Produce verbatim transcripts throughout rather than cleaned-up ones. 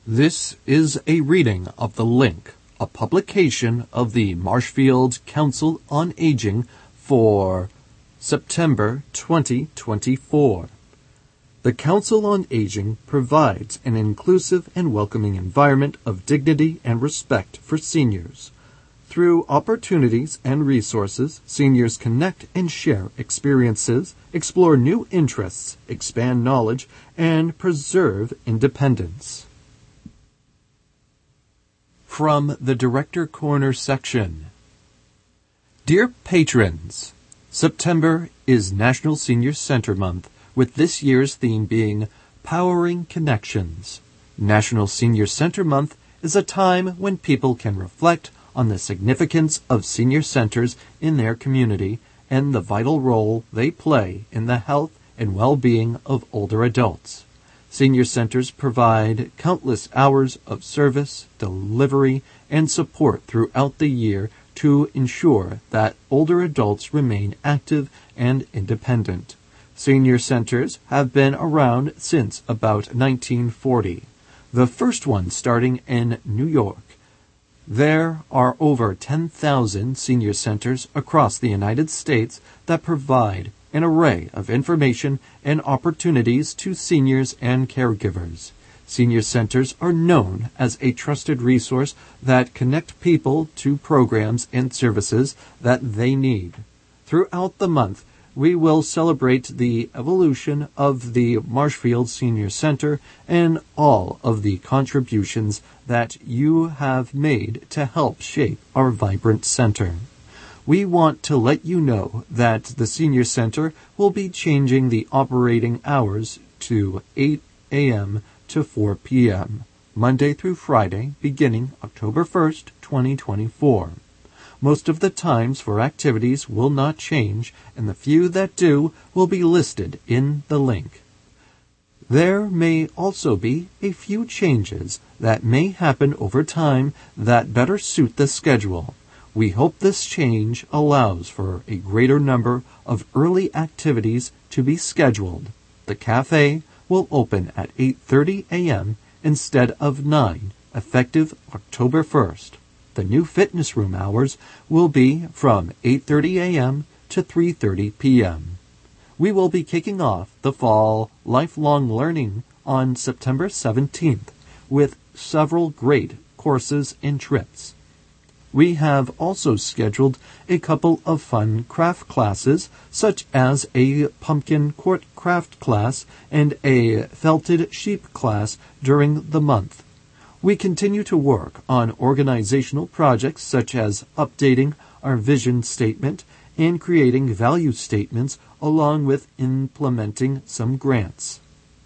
This is a reading of The Link, a publication of the Marshfield Council on Aging for September twenty twenty-four. The Council on Aging provides an inclusive and welcoming environment of dignity and respect for seniors. Through opportunities and resources, seniors connect and share experiences, explore new interests, expand knowledge, and preserve independence. From the Director Corner section. Dear patrons, September is National Senior Center Month, with this year's theme being Powering Connections. National Senior Center Month is a time when people can reflect on the significance of senior centers in their community and the vital role they play in the health and well-being of older adults. Senior centers provide countless hours of service, delivery, and support throughout the year to ensure that older adults remain active and independent. Senior centers have been around since about nineteen forty, the first one starting in New York. There are over ten thousand senior centers across the United States that provide an array of information and opportunities to seniors and caregivers. Senior centers are known as a trusted resource that connect people to programs and services that they need. Throughout the month, we will celebrate the evolution of the Marshfield Senior Center and all of the contributions that you have made to help shape our vibrant center. We want to let you know that the Senior Center will be changing the operating hours to eight a.m. to four p.m., Monday through Friday, beginning October first, twenty twenty-four. Most of the times for activities will not change, and the few that do will be listed in the link. There may also be a few changes that may happen over time that better suit the schedule. We hope this change allows for a greater number of early activities to be scheduled. The cafe will open at eight thirty a.m. instead of nine, effective October first. The new fitness room hours will be from eight thirty a.m. to three thirty p.m. We will be kicking off the fall lifelong learning on September seventeenth with several great courses and trips. We have also scheduled a couple of fun craft classes, such as a pumpkin court craft class and a felted sheep class during the month. We continue to work on organizational projects such as updating our vision statement and creating value statements, along with implementing some grants.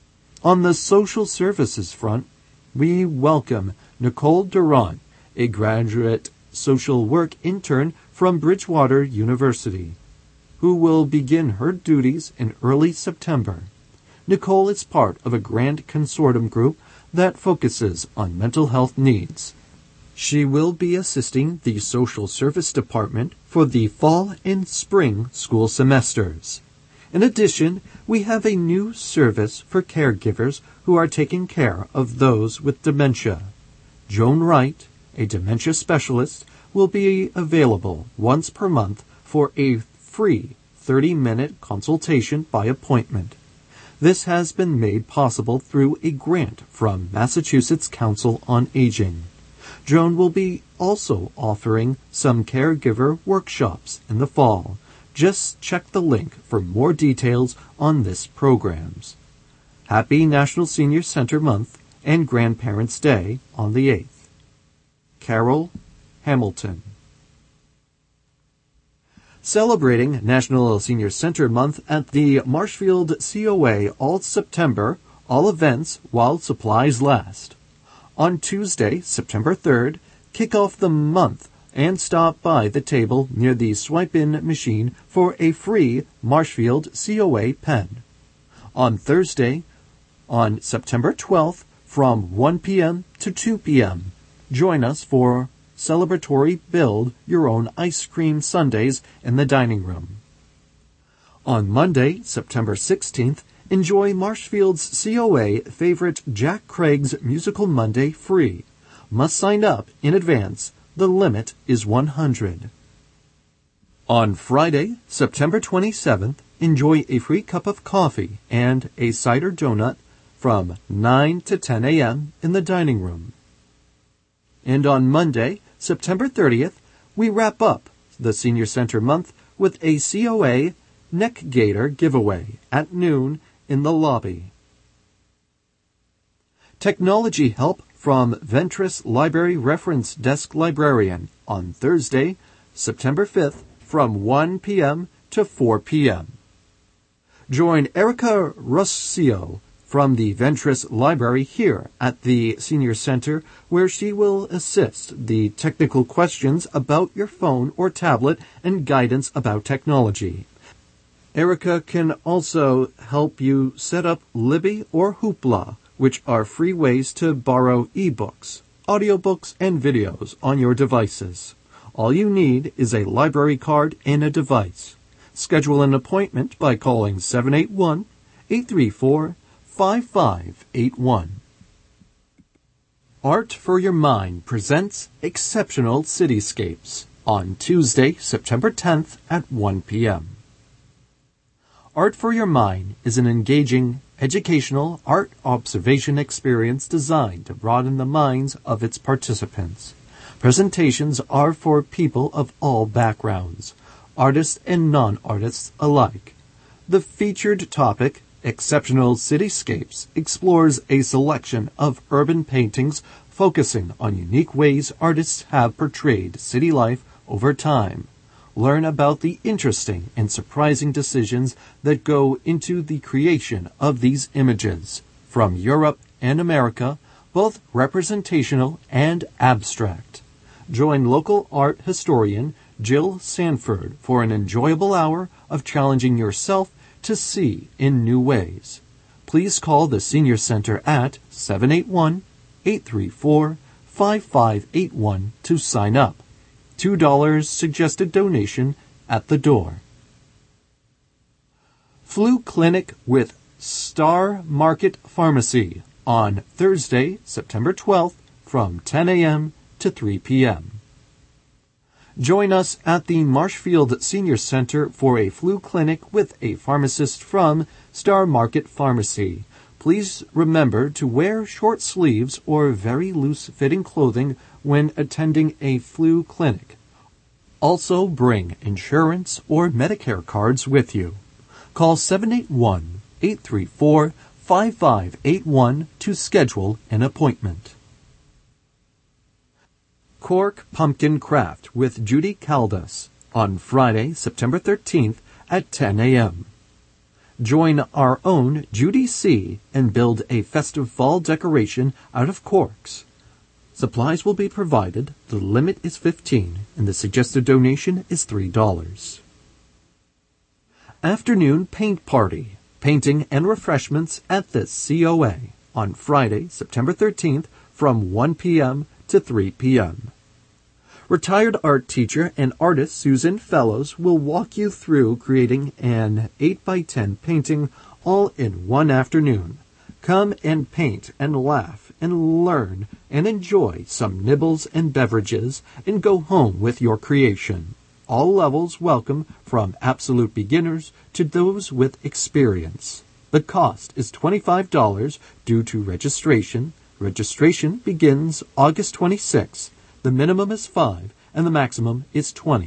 On the social services front, we welcome Nicole Durant, a graduate social work intern from Bridgewater University, who will begin her duties in early September. Nicole is part of a grant consortium group that focuses on mental health needs. She will be assisting the social service department for the fall and spring school semesters. In addition, we have a new service for caregivers who are taking care of those with dementia. Joan Wright, a dementia specialist, will be available once per month for a free thirty-minute consultation by appointment. This has been made possible through a grant from Massachusetts Council on Aging. Joan will be also offering some caregiver workshops in the fall. Just check the link for more details on this programs. Happy National Senior Center Month and Grandparents' Day on the eighth. Carol Hamilton. Celebrating National Senior Center Month at the Marshfield C O A all September, all events while supplies last. On Tuesday, September third, kick off the month and stop by the table near the swipe-in machine for a free Marshfield C O A pen. On Thursday, on September twelfth, from one p.m. to two p.m., join us for celebratory build your own ice cream sundaes in the dining room. On Monday, September sixteenth, Enjoy Marshfield's C O A favorite Jack Craig's Musical Monday free. Must sign up in advance. The limit is one hundred. On Friday, September twenty-seventh, enjoy a free cup of coffee and a cider donut from nine to ten a.m. in the dining room. And on Monday, September thirtieth, we wrap up the Senior Center month with a C O A Neck Gaiter giveaway at noon in the lobby. Technology help from Ventris Library Reference Desk Librarian on Thursday, September fifth from one p.m. to four p.m. Join Erica Rossio from the Ventris Library here at the Senior Center, where she will assist the technical questions about your phone or tablet and guidance about technology. Erica can also help you set up Libby or Hoopla, which are free ways to borrow ebooks, audiobooks, and videos on your devices. All you need is a library card and a device. Schedule an appointment by calling seven eight one, eight three four, five five eight one. Art for Your Mind presents Exceptional Cityscapes on Tuesday, September tenth at one p.m. Art for Your Mind is an engaging, educational art observation experience designed to broaden the minds of its participants. Presentations are for people of all backgrounds, artists and non-artists alike. The featured topic, Exceptional Cityscapes, explores a selection of urban paintings focusing on unique ways artists have portrayed city life over time. Learn about the interesting and surprising decisions that go into the creation of these images from Europe and America, both representational and abstract. Join local art historian Jill Sanford for an enjoyable hour of challenging yourself to see in new ways. Please call the Senior Center at seven eight one, eight three four, five five eight one to sign up. two dollars suggested donation at the door. Flu Clinic with Star Market Pharmacy on Thursday, September twelfth from ten a.m. to three p.m. Join us at the Marshfield Senior Center for a flu clinic with a pharmacist from Star Market Pharmacy. Please remember to wear short sleeves or very loose-fitting clothing when attending a flu clinic. Also bring insurance or Medicare cards with you. Call seven eight one, eight three four, five five eight one to schedule an appointment. Cork Pumpkin Craft with Judy Caldas on Friday, September thirteenth at ten a.m. Join our own Judy C. and build a festive fall decoration out of corks. Supplies will be provided, the limit is fifteen, and the suggested donation is three dollars. Afternoon Paint Party, painting and refreshments at the C O A on Friday, September thirteenth from one p.m. to three p.m. Retired art teacher and artist Susan Fellows will walk you through creating an eight by ten painting all in one afternoon. Come and paint and laugh and learn and enjoy some nibbles and beverages and go home with your creation. All levels welcome from absolute beginners to those with experience. The cost is twenty-five dollars due to registration. Registration begins August twenty-sixth. The minimum is five and the maximum is twenty.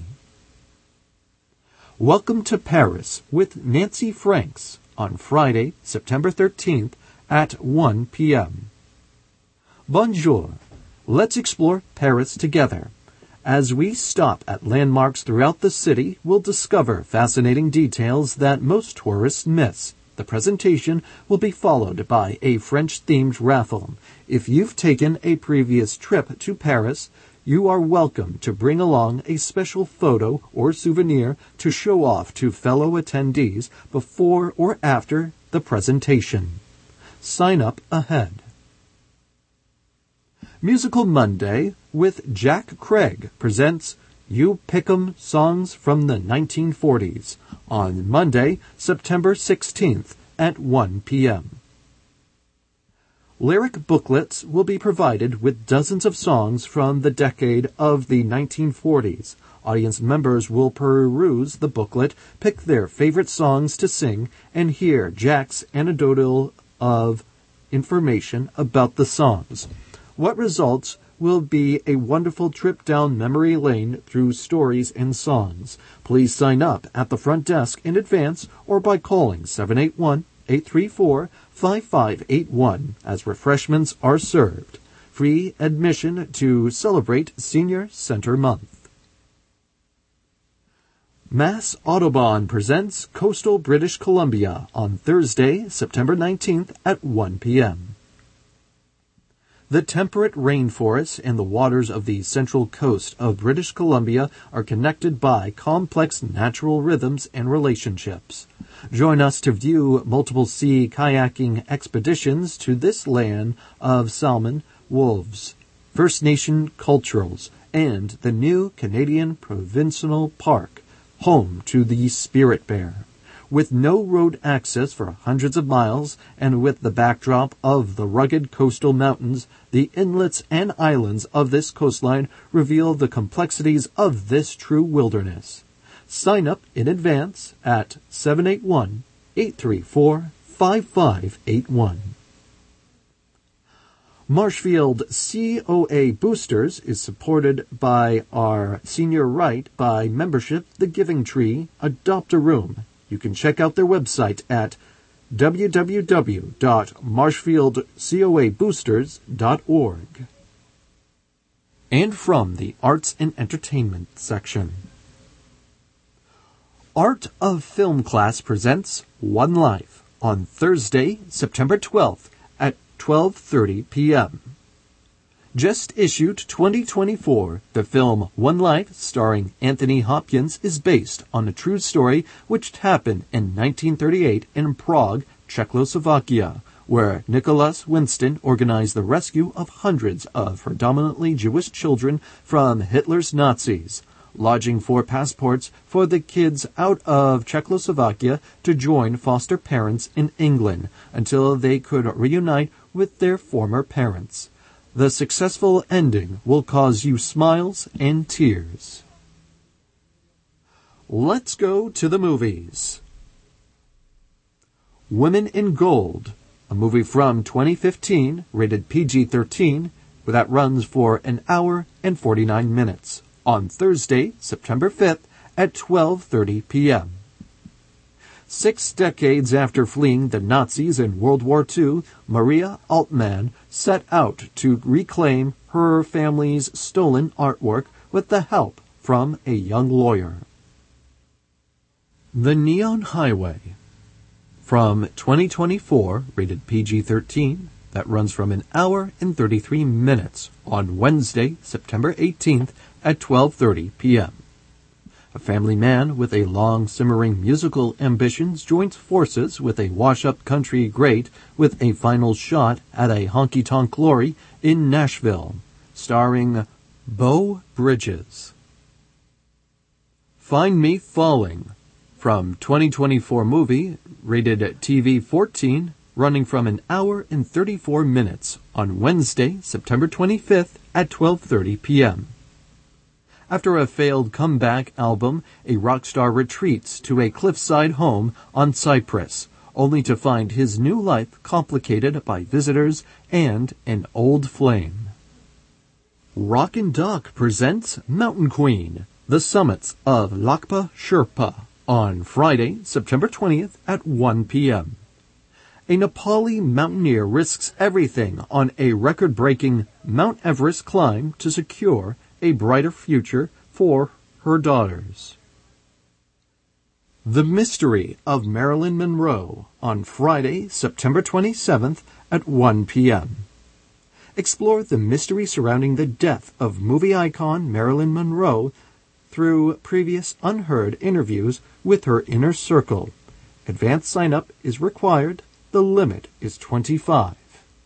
Welcome to Paris with Nancy Franks on Friday, September thirteenth at one p.m. Bonjour. Let's explore Paris together. As we stop at landmarks throughout the city, we'll discover fascinating details that most tourists miss. The presentation will be followed by a French-themed raffle. If you've taken a previous trip to Paris, you are welcome to bring along a special photo or souvenir to show off to fellow attendees before or after the presentation. Sign up ahead. Musical Monday with Jack Craig presents You Pick'em Songs from the nineteen forties on Monday, September sixteenth at one p.m. Lyric booklets will be provided with dozens of songs from the decade of the nineteen forties. Audience members will peruse the booklet, pick their favorite songs to sing, and hear Jack's anecdotal of information about the songs. What results will be a wonderful trip down memory lane through stories and songs. Please sign up at the front desk in advance or by calling seven eight one, eight three four, five five eight one as refreshments are served. Free admission to celebrate Senior Center Month. Mass Audubon presents Coastal British Columbia on Thursday, September nineteenth at one p.m. The temperate rainforests and the waters of the central coast of British Columbia are connected by complex natural rhythms and relationships. Join us to view multiple sea kayaking expeditions to this land of salmon, wolves, First Nation culturals, and the new Canadian Provincial Park, home to the Spirit Bear. With no road access for hundreds of miles, and with the backdrop of the rugged coastal mountains, the inlets and islands of this coastline reveal the complexities of this true wilderness. Sign up in advance at seven eight one, eight three four, five five eight one. Marshfield C O A Boosters is supported by our Senior Right by membership, The Giving Tree, Adopt a Room. You can check out their website at w w w dot marshfield coa boosters dot org. And from the Arts and Entertainment section. Art of Film class presents One Life on Thursday, September twelfth at twelve thirty p.m. Just issued twenty twenty-four, the film One Life, starring Anthony Hopkins, is based on a true story which happened in nineteen thirty-eight in Prague, Czechoslovakia, where Nicholas Winston organized the rescue of hundreds of predominantly Jewish children from Hitler's Nazis, lodging four passports for the kids out of Czechoslovakia to join foster parents in England until they could reunite with their former parents. The successful ending will cause you smiles and tears. Let's go to the movies. Women in Gold, a movie from twenty fifteen, rated P G thirteen, that runs for an hour and forty-nine minutes, on Thursday, September fifth at twelve thirty p.m. Six decades after fleeing the Nazis in World War Two, Maria Altman set out to reclaim her family's stolen artwork with the help from a young lawyer. The Neon Highway, from twenty twenty-four, rated P G thirteen, that runs from an hour and thirty-three minutes on Wednesday, September eighteenth at twelve thirty p.m. A family man with a long, simmering musical ambitions joins forces with a wash-up country great with a final shot at a honky-tonk glory in Nashville, starring Beau Bridges. Find Me Falling, from twenty twenty-four movie, rated T V fourteen, running from an hour and thirty-four minutes on Wednesday, September twenty-fifth at twelve thirty p.m. After a failed comeback album, a rock star retreats to a cliffside home on Cyprus, only to find his new life complicated by visitors and an old flame. Rockin' Doc presents Mountain Queen, The Summits of Lakpa Sherpa, on Friday, September twentieth at one p.m. A Nepali mountaineer risks everything on a record-breaking Mount Everest climb to secure a brighter future for her daughters. The Mystery of Marilyn Monroe, on Friday, September twenty-seventh at one p.m. Explore the mystery surrounding the death of movie icon Marilyn Monroe through previous unheard interviews with her inner circle. Advanced sign-up is required. The limit is twenty-five.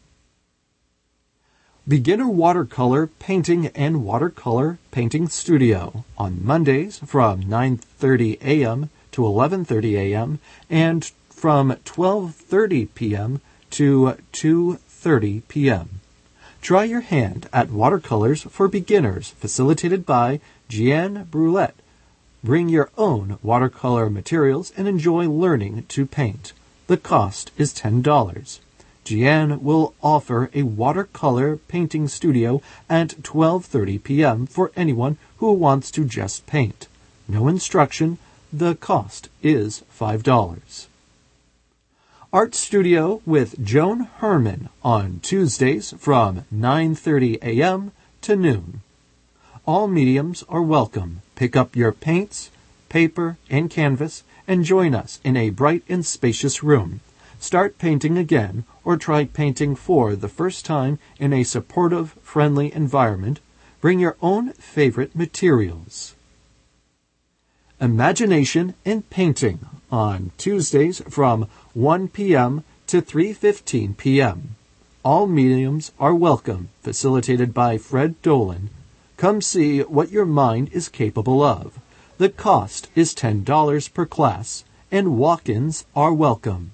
Beginner Watercolor Painting and Watercolor Painting Studio on Mondays from nine thirty a.m. to eleven thirty a.m. and from twelve thirty p.m. to two thirty p.m. Try your hand at watercolors for beginners, facilitated by Jeanne Brulette. Bring your own watercolor materials and enjoy learning to paint. The cost is ten dollars. Jeanne will offer a watercolor painting studio at twelve thirty p.m. for anyone who wants to just paint. No instruction. The cost is five dollars. Art Studio with Joan Herman on Tuesdays from nine thirty a.m. to noon. All mediums are welcome. Pick up your paints, paper, and canvas and join us in a bright and spacious room. Start painting again or try painting for the first time in a supportive, friendly environment. Bring your own favorite materials. Imagination and Painting on Tuesdays from one p.m. to three fifteen p.m. All mediums are welcome, facilitated by Fred Dolan. Come see what your mind is capable of. The cost is ten dollars per class, and walk-ins are welcome.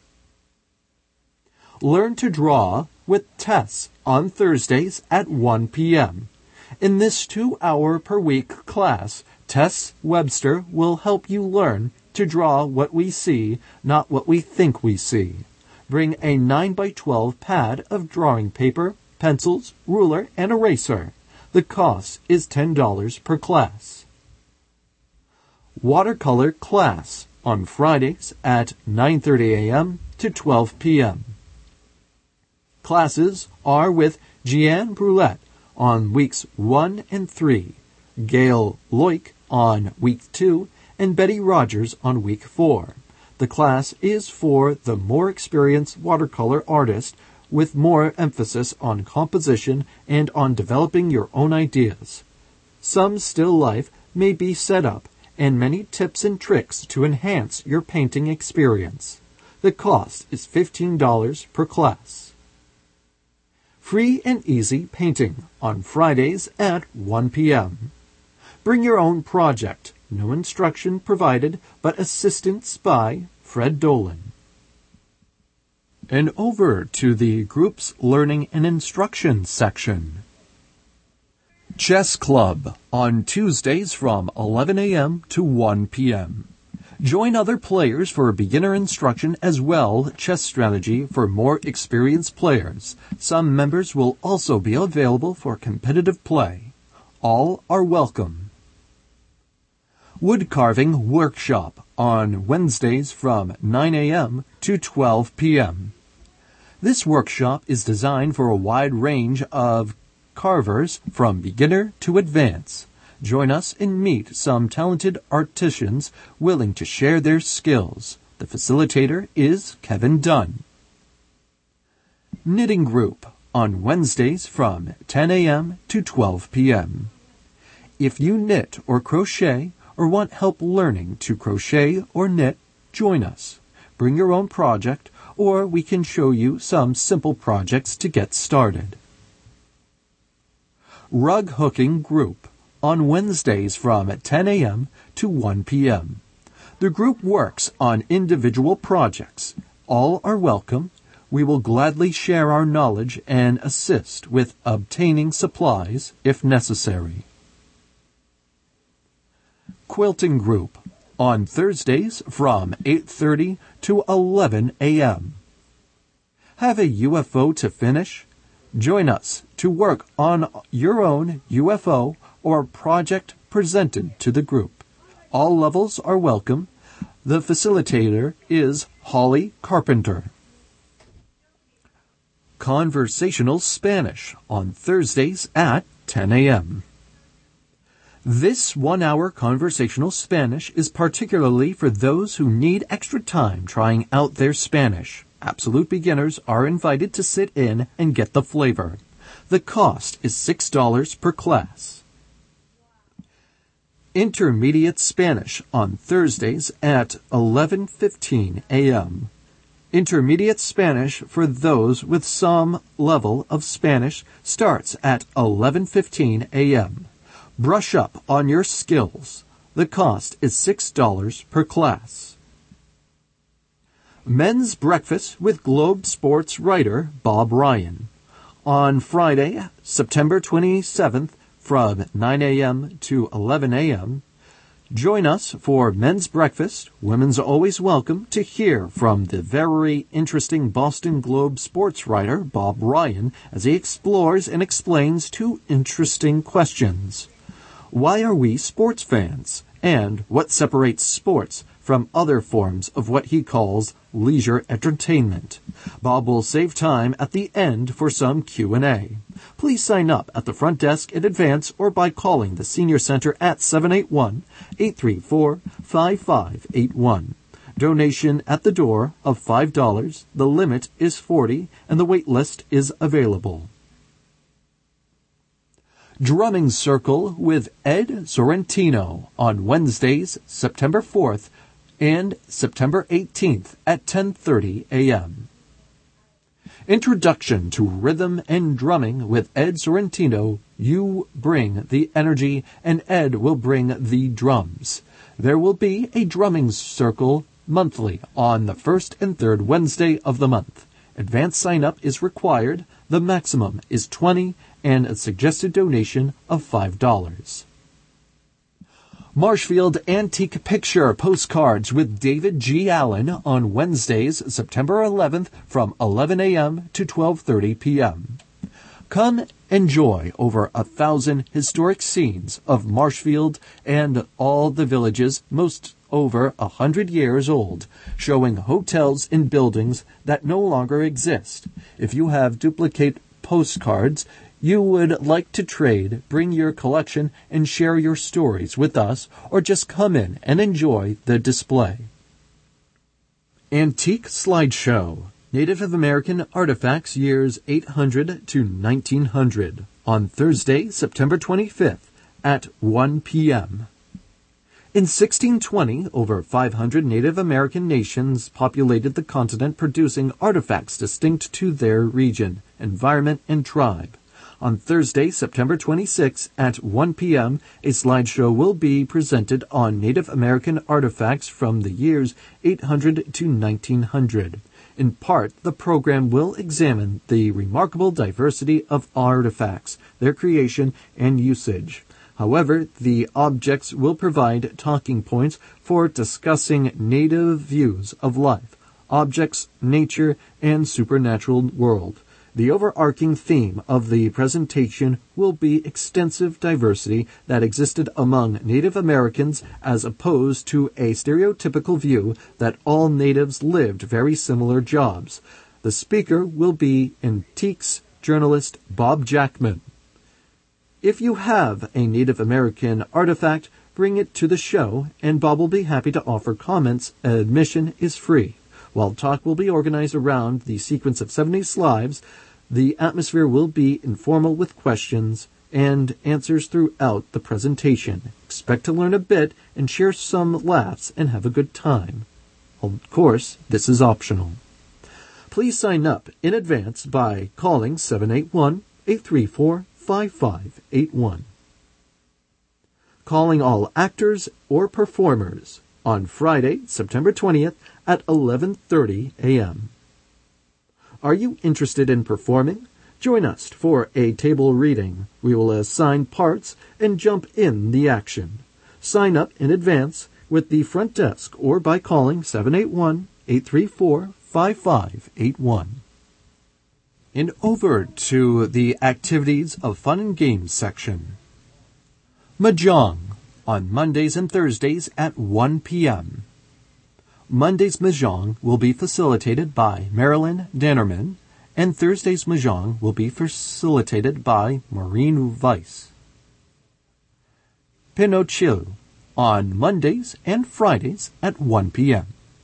Learn to Draw with Tess on Thursdays at one p.m. In this two-hour per week class, Tess Webster will help you learn to draw what we see, not what we think we see. Bring a nine by twelve pad of drawing paper, pencils, ruler, and eraser. The cost is ten dollars per class. Watercolor class on Fridays at nine thirty a.m. to twelve p.m. Classes are with Jeanne Brulette on weeks one and three, Gail Loic on week two, and Betty Rogers on week four. The class is for the more experienced watercolor artist with more emphasis on composition and on developing your own ideas. Some still life may be set up and many tips and tricks to enhance your painting experience. The cost is fifteen dollars per class. Free and Easy Painting on Fridays at one p.m. Bring your own project. No instruction provided, but assistance by Fred Dolan. And over to the Groups Learning and Instruction section. Chess Club on Tuesdays from eleven a.m. to one p.m. Join other players for beginner instruction as well chess strategy for more experienced players. Some members will also be available for competitive play. All are welcome. Wood Carving Workshop on Wednesdays from nine a.m. to twelve p.m. This workshop is designed for a wide range of carvers from beginner to advanced. Join us and meet some talented artisans willing to share their skills. The facilitator is Kevin Dunn. Knitting Group on Wednesdays from ten a.m. to twelve p.m. If you knit or crochet or want help learning to crochet or knit, join us. Bring your own project, or we can show you some simple projects to get started. Rug Hooking Group on Wednesdays from ten a.m. to one p.m. The group works on individual projects. All are welcome. We will gladly share our knowledge and assist with obtaining supplies if necessary. Quilting Group on Thursdays from eight thirty to eleven a.m. Have a U F O to finish? Join us to work on your own U F O or project presented to the group. All levels are welcome. The facilitator is Holly Carpenter. Conversational Spanish on Thursdays at ten a.m. This one-hour conversational Spanish is particularly for those who need extra time trying out their Spanish. Absolute beginners are invited to sit in and get the flavor. The cost is six dollars per class. Intermediate Spanish on Thursdays at eleven fifteen a.m. Intermediate Spanish for those with some level of Spanish starts at eleven fifteen a.m. Brush up on your skills. The cost is six dollars per class. Men's Breakfast with Globe Sports writer Bob Ryan. On Friday, September twenty-seventh, from nine a.m. to eleven a.m., join us for Men's Breakfast. Women's always welcome to hear from the very interesting Boston Globe sports writer Bob Ryan as he explores and explains two interesting questions. Why are we sports fans? And what separates sports from other forms of what he calls leisure entertainment? Bob will save time at the end for some Q and A. Please sign up at the front desk in advance or by calling the Senior Center at seven eight one, eight three four, five five eight one. Donation at the door of five dollars. The limit is forty dollars and the wait list is available. Drumming Circle with Ed Sorrentino on Wednesdays, September fourth and September eighteenth at ten thirty a.m. Introduction to Rhythm and Drumming with Ed Sorrentino. You bring the energy and Ed will bring the drums. There will be a drumming circle monthly on the first and third Wednesday of the month. Advance sign-up is required. The maximum is twenty dollars and a suggested donation of five dollars. Marshfield Antique Picture Postcards with David G. Allen on Wednesdays, September eleventh from eleven a.m. to twelve thirty p.m. Come enjoy over a thousand historic scenes of Marshfield and all the villages, most over a hundred years old, showing hotels and buildings that no longer exist. If you have duplicate postcards you would like to trade, bring your collection and share your stories with us, or just come in and enjoy the display. Antique Slideshow. Native American Artifacts years eight hundred to nineteen hundred on Thursday, September twenty-fifth at one p.m. In sixteen twenty, over five hundred Native American nations populated the continent, producing artifacts distinct to their region, environment, and tribe. On Thursday, September twenty-sixth at one p.m., a slideshow will be presented on Native American artifacts from the years eight hundred to nineteen hundred. In part, the program will examine the remarkable diversity of artifacts, their creation and usage. However, the objects will provide talking points for discussing Native views of life, objects, nature, and supernatural world. The overarching theme of the presentation will be extensive diversity that existed among Native Americans as opposed to a stereotypical view that all natives lived very similar jobs. The speaker will be antiques journalist Bob Jackman. If you have a Native American artifact, bring it to the show, and Bob will be happy to offer comments. Admission is free. While talk will be organized around the sequence of seventy slides, the atmosphere will be informal with questions and answers throughout the presentation. Expect to learn a bit and share some laughs and have a good time. Of course, this is optional. Please sign up in advance by calling seven eight one, eight three four, five five eight one. Calling all actors or performers on Friday, September twentieth at eleven thirty a.m. Are you interested in performing? Join us for a table reading. We will assign parts and jump in the action. Sign up in advance with the front desk or by calling seven eight one, eight three four, five five eight one. And over to the activities of fun and games section. Mahjong on Mondays and Thursdays at one p.m. Monday's Mahjong will be facilitated by Marilyn Dannerman, and Thursday's Mahjong will be facilitated by Maureen Weiss. Pinocchio on Mondays and Fridays at one p.m.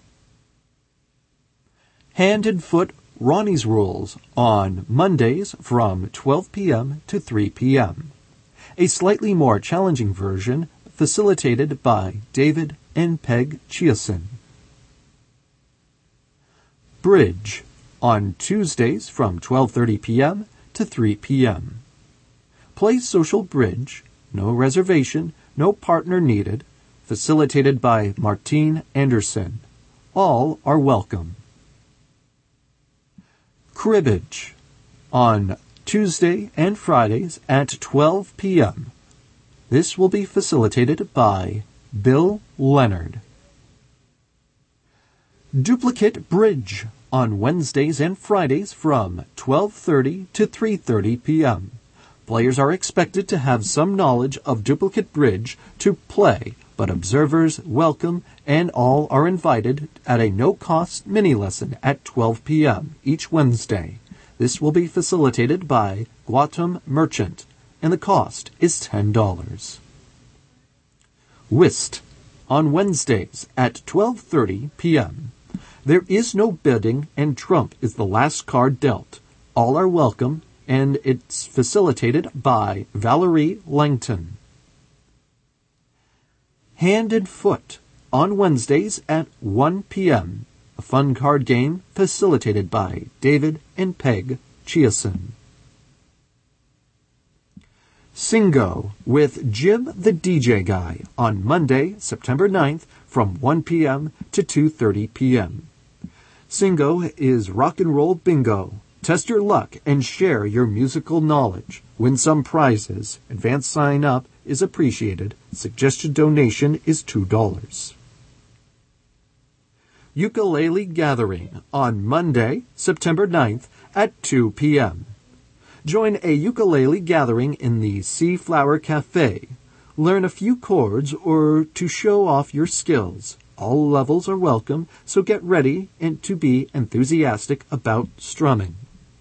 Hand and Foot Ronnie's Rules on Mondays from twelve p.m. to three p.m. A slightly more challenging version facilitated by David and Peg Chiasen. Bridge on Tuesdays from twelve thirty p.m. to three p.m. Play social bridge, no reservation, no partner needed, facilitated by Martine Anderson. All are welcome. Cribbage on Tuesday and Fridays at twelve p.m. This will be facilitated by Bill Leonard. Duplicate Bridge on Wednesdays and Fridays from twelve thirty to three thirty p.m. Players are expected to have some knowledge of duplicate bridge to play, but observers welcome and all are invited at a no-cost mini-lesson at twelve p.m. each Wednesday. This will be facilitated by Gautam Merchant, and the cost is ten dollars. Whist on Wednesdays at twelve thirty p.m. There is no bidding, and trump is the last card dealt. All are welcome, and it's facilitated by Valerie Langton. Hand and Foot on Wednesdays at one p.m. A fun card game facilitated by David and Peg Chiason. Singo with Jim the D J Guy on Monday, September ninth from one p.m. to two thirty p.m. Singo is rock and roll bingo. Test your luck and share your musical knowledge. Win some prizes. Advance sign up is appreciated. Suggested donation is two dollars. Ukulele Gathering on Monday, September ninth at two p.m. Join a ukulele gathering in the Sea Flower Cafe. Learn a few chords or to show off your skills. All levels are welcome, so get ready and to be enthusiastic about strumming.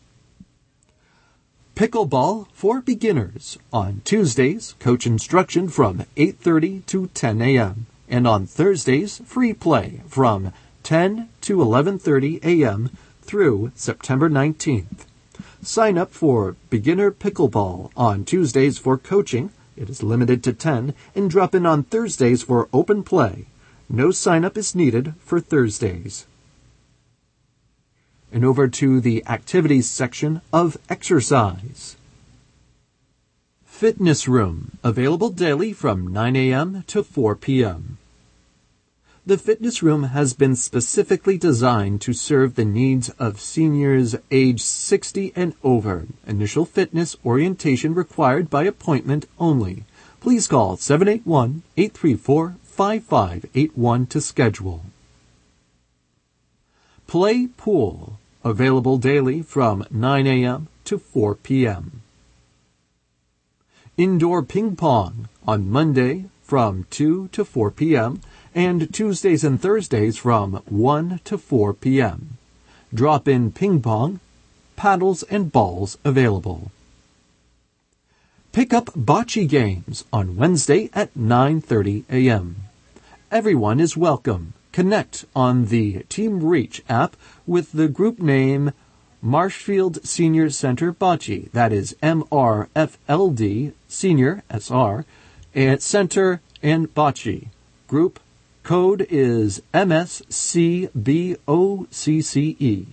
Pickleball for beginners on Tuesdays, coach instruction from eight thirty to ten a.m. and on Thursdays, free play from ten to eleven thirty a.m. through September nineteenth. Sign up for beginner pickleball on Tuesdays for coaching. It is limited to ten, and drop in on Thursdays for open play. No sign-up is needed for Thursdays. And over to the activities section of exercise. Fitness Room, available daily from nine a.m. to four p.m. The fitness room has been specifically designed to serve the needs of seniors age sixty and over. Initial fitness orientation required by appointment only. Please call seven eight one, eight three four, five five eight one to schedule. Play Pool, available daily from nine a.m. to four p.m. Indoor Ping Pong on Monday from two to four p.m. and Tuesdays and Thursdays from one to four p.m. Drop-in ping pong, paddles and balls available. Pick up bocce games on Wednesday at nine thirty a.m. Everyone is welcome. Connect on the Team Reach app with the group name Marshfield Senior Center Bocce. That is M R F L D Senior S R and Center and Bocce. Group code is M S C B O C C E.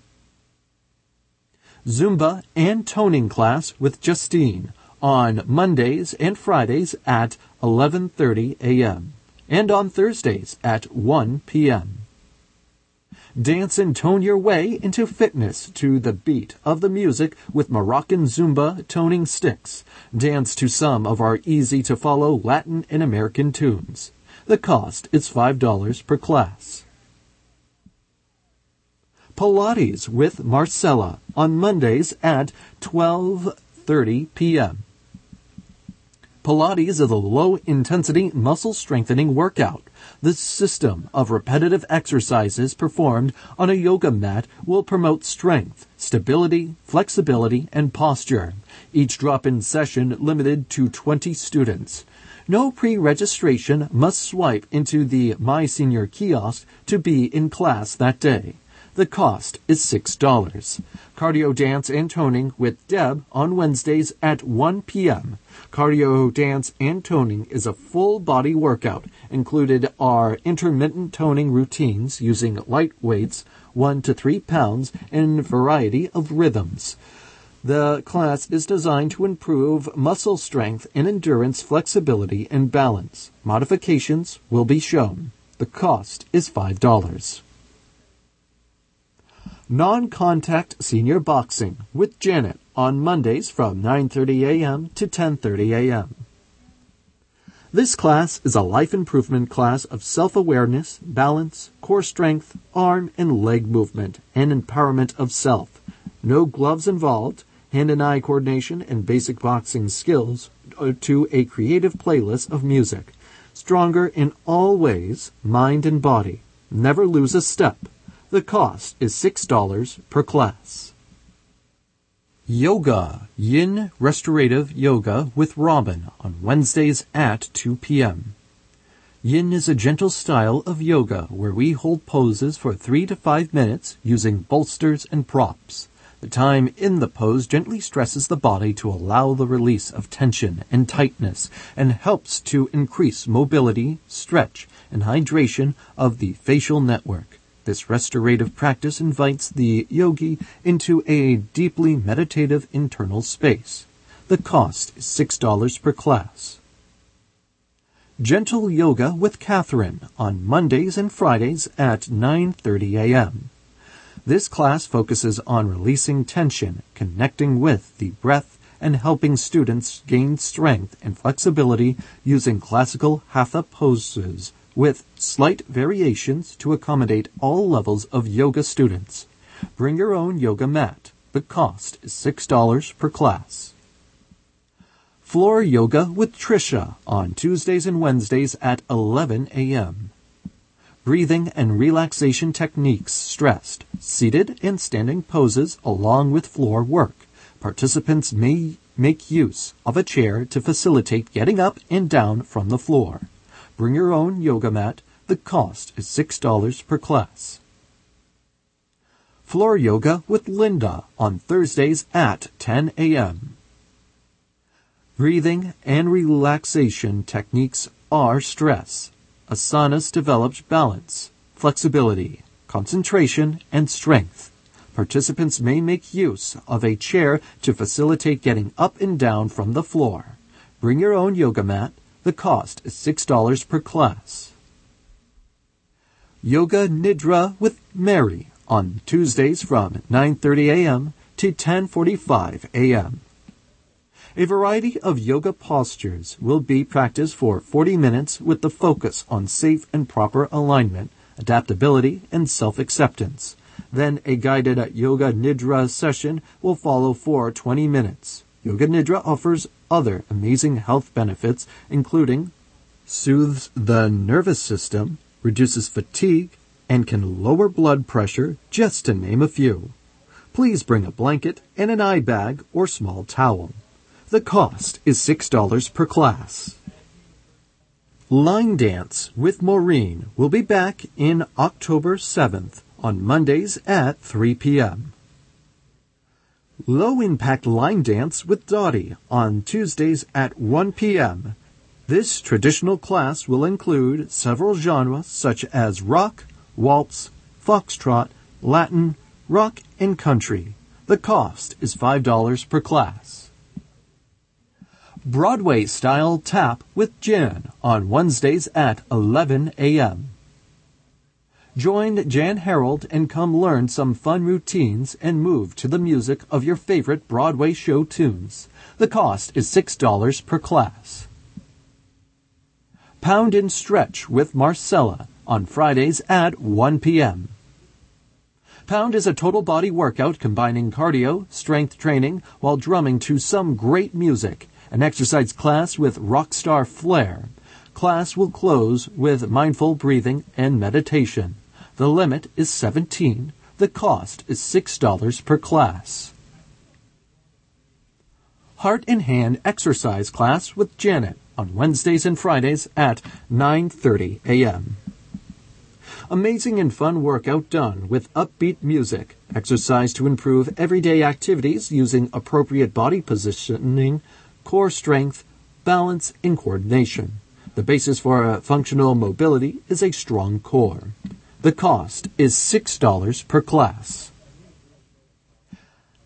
Zumba and toning class with Justine on Mondays and Fridays at eleven thirty a.m. and on Thursdays at one p.m. Dance and tone your way into fitness to the beat of the music with Moroccan Zumba toning sticks. Dance to some of our easy-to-follow Latin and American tunes. The cost is five dollars per class. Pilates with Marcella on Mondays at twelve thirty p.m. Pilates is a low-intensity muscle-strengthening workout. The system of repetitive exercises performed on a yoga mat will promote strength, stability, flexibility, and posture. Each drop-in session limited to twenty students. No pre-registration must swipe into the My Senior kiosk to be in class that day. The cost is six dollars. Cardio dance and toning with Deb on Wednesdays at one p.m. Cardio dance and toning is a full-body workout. Included are intermittent toning routines using light weights, one to three pounds, and a variety of rhythms. The class is designed to improve muscle strength and endurance, flexibility, and balance. Modifications will be shown. The cost is five dollars. Non-contact senior boxing with Janet on Mondays from nine thirty a.m. to ten thirty a.m. This class is a life improvement class of self-awareness, balance, core strength, arm and leg movement, and empowerment of self. No gloves involved, hand and eye coordination and basic boxing skills to a creative playlist of music. Stronger in all ways, mind and body. Never lose a step. The cost is six dollars per class. Yoga, Yin Restorative Yoga with Robin on Wednesdays at two p.m. Yin is a gentle style of yoga where we hold poses for three to five minutes using bolsters and props. The time in the pose gently stresses the body to allow the release of tension and tightness and helps to increase mobility, stretch, and hydration of the facial network. This restorative practice invites the yogi into a deeply meditative internal space. The cost is six dollars per class. Gentle Yoga with Catherine on Mondays and Fridays at nine thirty a.m. This class focuses on releasing tension, connecting with the breath, and helping students gain strength and flexibility using classical hatha poses with slight variations to accommodate all levels of yoga students. Bring your own yoga mat. The cost is six dollars per class. Floor Yoga with Trisha on Tuesdays and Wednesdays at eleven a.m. Breathing and relaxation techniques stressed, seated and standing poses along with floor work. Participants may make use of a chair to facilitate getting up and down from the floor. Bring your own yoga mat. The cost is six dollars per class. Floor Yoga with Linda on Thursdays at ten a.m. Breathing and relaxation techniques are stress. Asanas develops balance, flexibility, concentration, and strength. Participants may make use of a chair to facilitate getting up and down from the floor. Bring your own yoga mat. The cost is six dollars per class. Yoga Nidra with Mary on Tuesdays from nine thirty a.m. to ten forty-five a.m. A variety of yoga postures will be practiced for forty minutes with the focus on safe and proper alignment, adaptability, and self-acceptance. Then a guided Yoga Nidra session will follow for twenty minutes. Yoga Nidra offers other amazing health benefits, including soothes the nervous system, reduces fatigue, and can lower blood pressure, just to name a few. Please bring a blanket and an eye bag or small towel. The cost is six dollars per class. Line Dance with Maureen will be back in October seventh on Mondays at three p.m. Low Impact Line Dance with Dottie on Tuesdays at one p.m. This traditional class will include several genres such as rock, waltz, foxtrot, Latin, rock, and country. The cost is five dollars per class. Broadway-style tap with Jan on Wednesdays at eleven a.m. Join Jan Harold and come learn some fun routines and move to the music of your favorite Broadway show tunes. The cost is six dollars per class. Pound and Stretch with Marcella on Fridays at one p.m. Pound is a total body workout combining cardio, strength training, while drumming to some great music. An exercise class with rockstar flair. Class will close with mindful breathing and meditation. The limit is seventeen. The cost is six dollars per class. Heart and Hand Exercise Class with Janet on Wednesdays and Fridays at nine thirty a.m. Amazing and fun workout done with upbeat music. Exercise to improve everyday activities using appropriate body positioning, core strength, balance, and coordination. The basis for uh, functional mobility is a strong core. The cost is six dollars per class.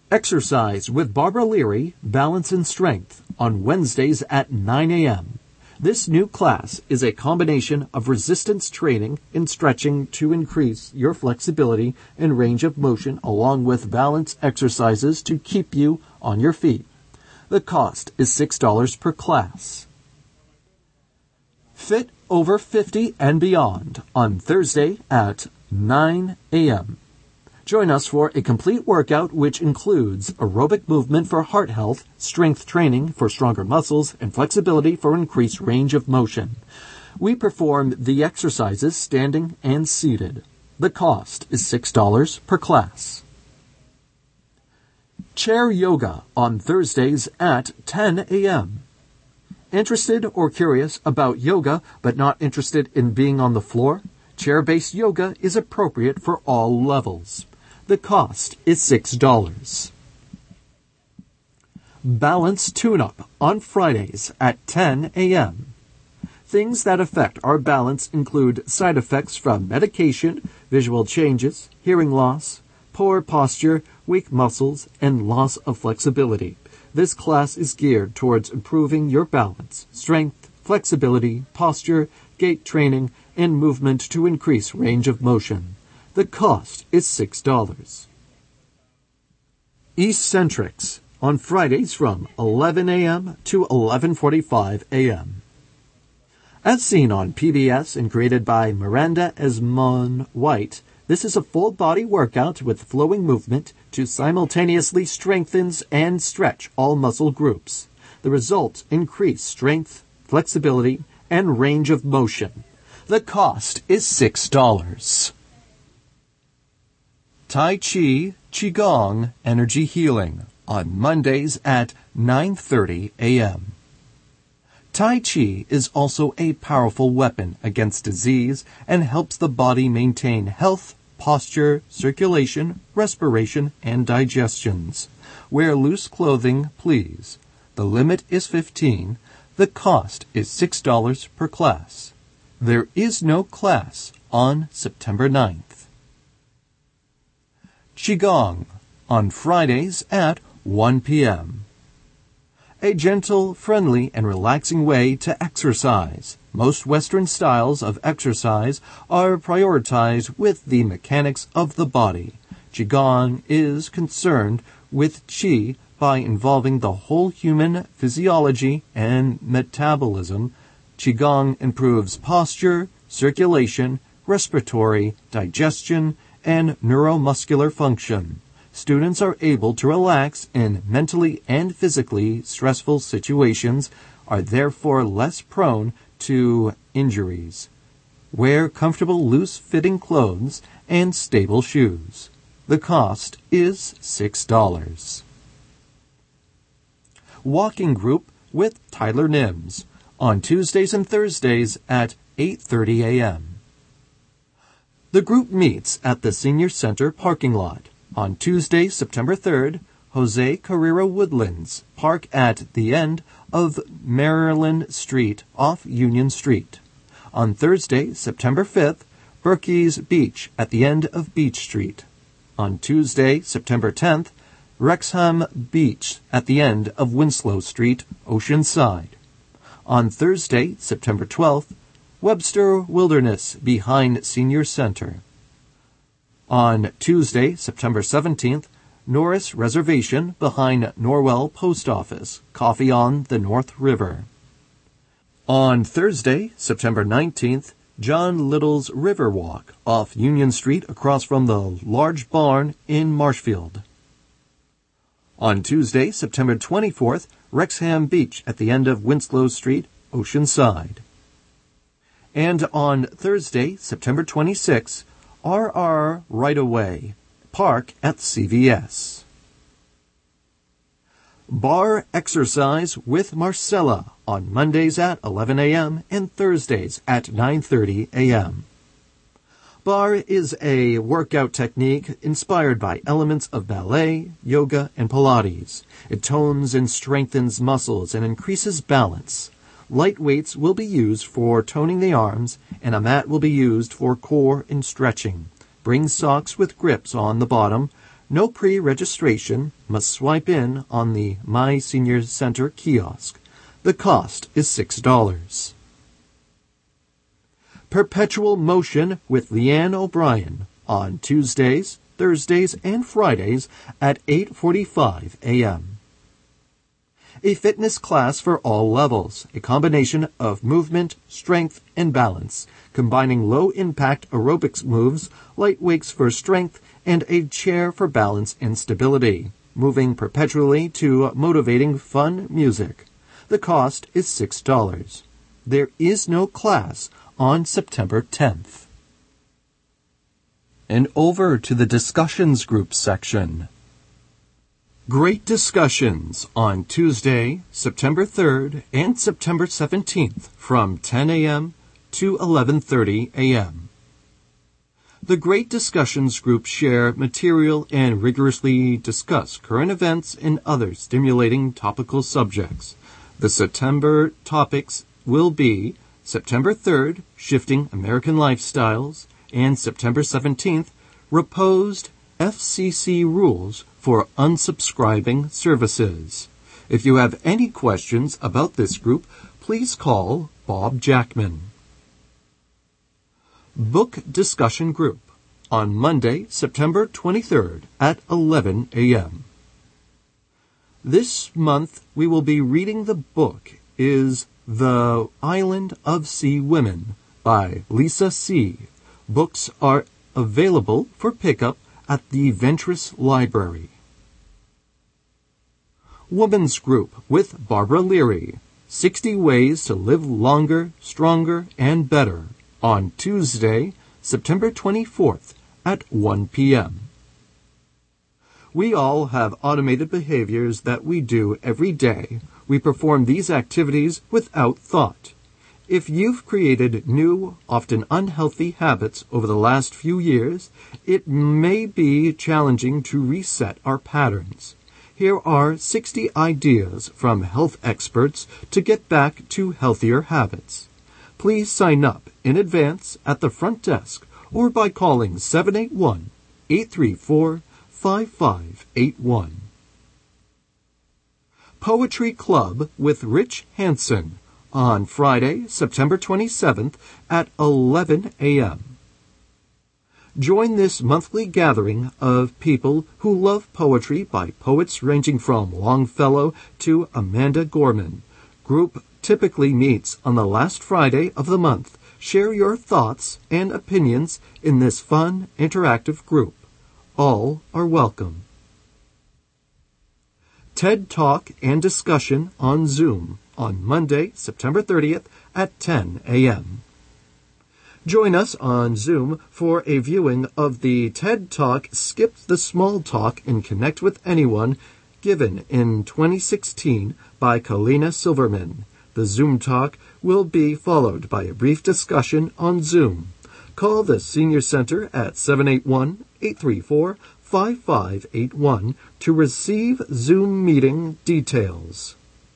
Exercise with Barbara Leary, Balance and Strength, on Wednesdays at nine a.m. This new class is a combination of resistance training and stretching to increase your flexibility and range of motion, along with balance exercises to keep you on your feet. The cost is six dollars per class. Fit Over fifty and Beyond on Thursday at nine a.m. Join us for a complete workout which includes aerobic movement for heart health, strength training for stronger muscles, and flexibility for increased range of motion. We perform the exercises standing and seated. The cost is six dollars per class. Chair Yoga on Thursdays at ten a.m. Interested or curious about yoga but not interested in being on the floor? Chair-based yoga is appropriate for all levels. The cost is six dollars. Balance Tune-Up on Fridays at ten a.m. Things that affect our balance include side effects from medication, visual changes, hearing loss, poor posture, weak muscles, and loss of flexibility. This class is geared towards improving your balance, strength, flexibility, posture, gait training, and movement to increase range of motion. The cost is six dollars. Eccentrics on Fridays from eleven a.m. to eleven forty-five a.m. As seen on P B S and created by Miranda Esmond White, this is a full-body workout with flowing movement to simultaneously strengthen and stretch all muscle groups. The result, increased strength, flexibility, and range of motion. The cost is six dollars. Tai Chi, Qigong, Energy Healing on Mondays at nine thirty a.m. Tai Chi is also a powerful weapon against disease and helps the body maintain health, posture, circulation, respiration, and digestions. Wear loose clothing, please. The limit is fifteen. The cost is six dollars per class. There is no class on September ninth. Qigong on Fridays at one p.m. A gentle, friendly, and relaxing way to exercise. Most Western styles of exercise are prioritized with the mechanics of the body. Qigong is concerned with Qi by involving the whole human physiology and metabolism. Qigong improves posture, circulation, respiratory, digestion, and neuromuscular function. Students are able to relax in mentally and physically stressful situations, are therefore less prone to injuries. Wear comfortable loose-fitting clothes and stable shoes. The cost is six dollars. Walking Group with Tyler Nims on Tuesdays and Thursdays at eight thirty a.m. The group meets at the Senior Center parking lot. On Tuesday, September third, Jose Carrera Woodlands Park at the end of Maryland Street off Union Street. On Thursday, September fifth, Berkey's Beach at the end of Beach Street. On Tuesday, September tenth, Wrexham Beach at the end of Winslow Street, Oceanside. On Thursday, September twelfth, Webster Wilderness behind Senior Center. On Tuesday, September seventeenth, Norris Reservation behind Norwell Post Office, Coffee on the North River. On Thursday, September nineteenth, John Little's Riverwalk off Union Street across from the large barn in Marshfield. On Tuesday, September twenty-fourth, Wrexham Beach at the end of Winslow Street, Oceanside. And on Thursday, September twenty-sixth, R R Right Away Park at C V S. Bar Exercise with Marcella on Mondays at eleven a.m. and Thursdays at nine thirty a.m. Bar is a workout technique inspired by elements of ballet, yoga, and Pilates. It tones and strengthens muscles and increases balance. Light weights will be used for toning the arms, and a mat will be used for core and stretching. Bring socks with grips on the bottom. No pre-registration. Must swipe in on the My Senior Center kiosk. The cost is six dollars. Perpetual Motion with Leanne O'Brien on Tuesdays, Thursdays, and Fridays at eight forty-five a.m. A fitness class for all levels, a combination of movement, strength, and balance, combining low-impact aerobics moves, light weights for strength, and a chair for balance and stability, moving perpetually to motivating fun music. The cost is six dollars. There is no class on September tenth. And over to the discussions group section. Great discussions on Tuesday, September third and September seventeenth from ten a.m. to eleven thirty a.m. The Great Discussions group share material and rigorously discuss current events and other stimulating topical subjects. The September topics will be September third, Shifting American Lifestyles, and September seventeenth, Proposed F C C Rules for Unsubscribing Services. If you have any questions about this group, please call Bob Jackman. Book Discussion Group on Monday, September twenty-third at eleven a.m. This month we will be reading the book is The Island of Sea Women by Lisa C. Books are available for pickup at the Ventress Library. Woman's Group with Barbara Leary, sixty Ways to Live Longer, Stronger, and Better on Tuesday, September twenty-fourth at one p.m. We all have automated behaviors that we do every day. We perform these activities without thought. If you've created new, often unhealthy habits over the last few years, it may be challenging to reset our patterns. Here are sixty ideas from health experts to get back to healthier habits. Please sign up in advance at the front desk or by calling seven eight one, eight three four, five five eight one. Poetry Club with Rich Hansen on Friday, September twenty-seventh at eleven a.m. Join this monthly gathering of people who love poetry by poets ranging from Longfellow to Amanda Gorman. Group typically meets on the last Friday of the month. Share your thoughts and opinions in this fun, interactive group. All are welcome. TED Talk and discussion on Zoom on Monday, September thirtieth at ten a.m. Join us on Zoom for a viewing of the TED Talk Skip the Small Talk and Connect with Anyone given in twenty sixteen by Kalina Silverman. The Zoom talk will be followed by a brief discussion on Zoom. Call the Senior Center at seven eight one, eight three four, five five eight one to receive Zoom meeting details.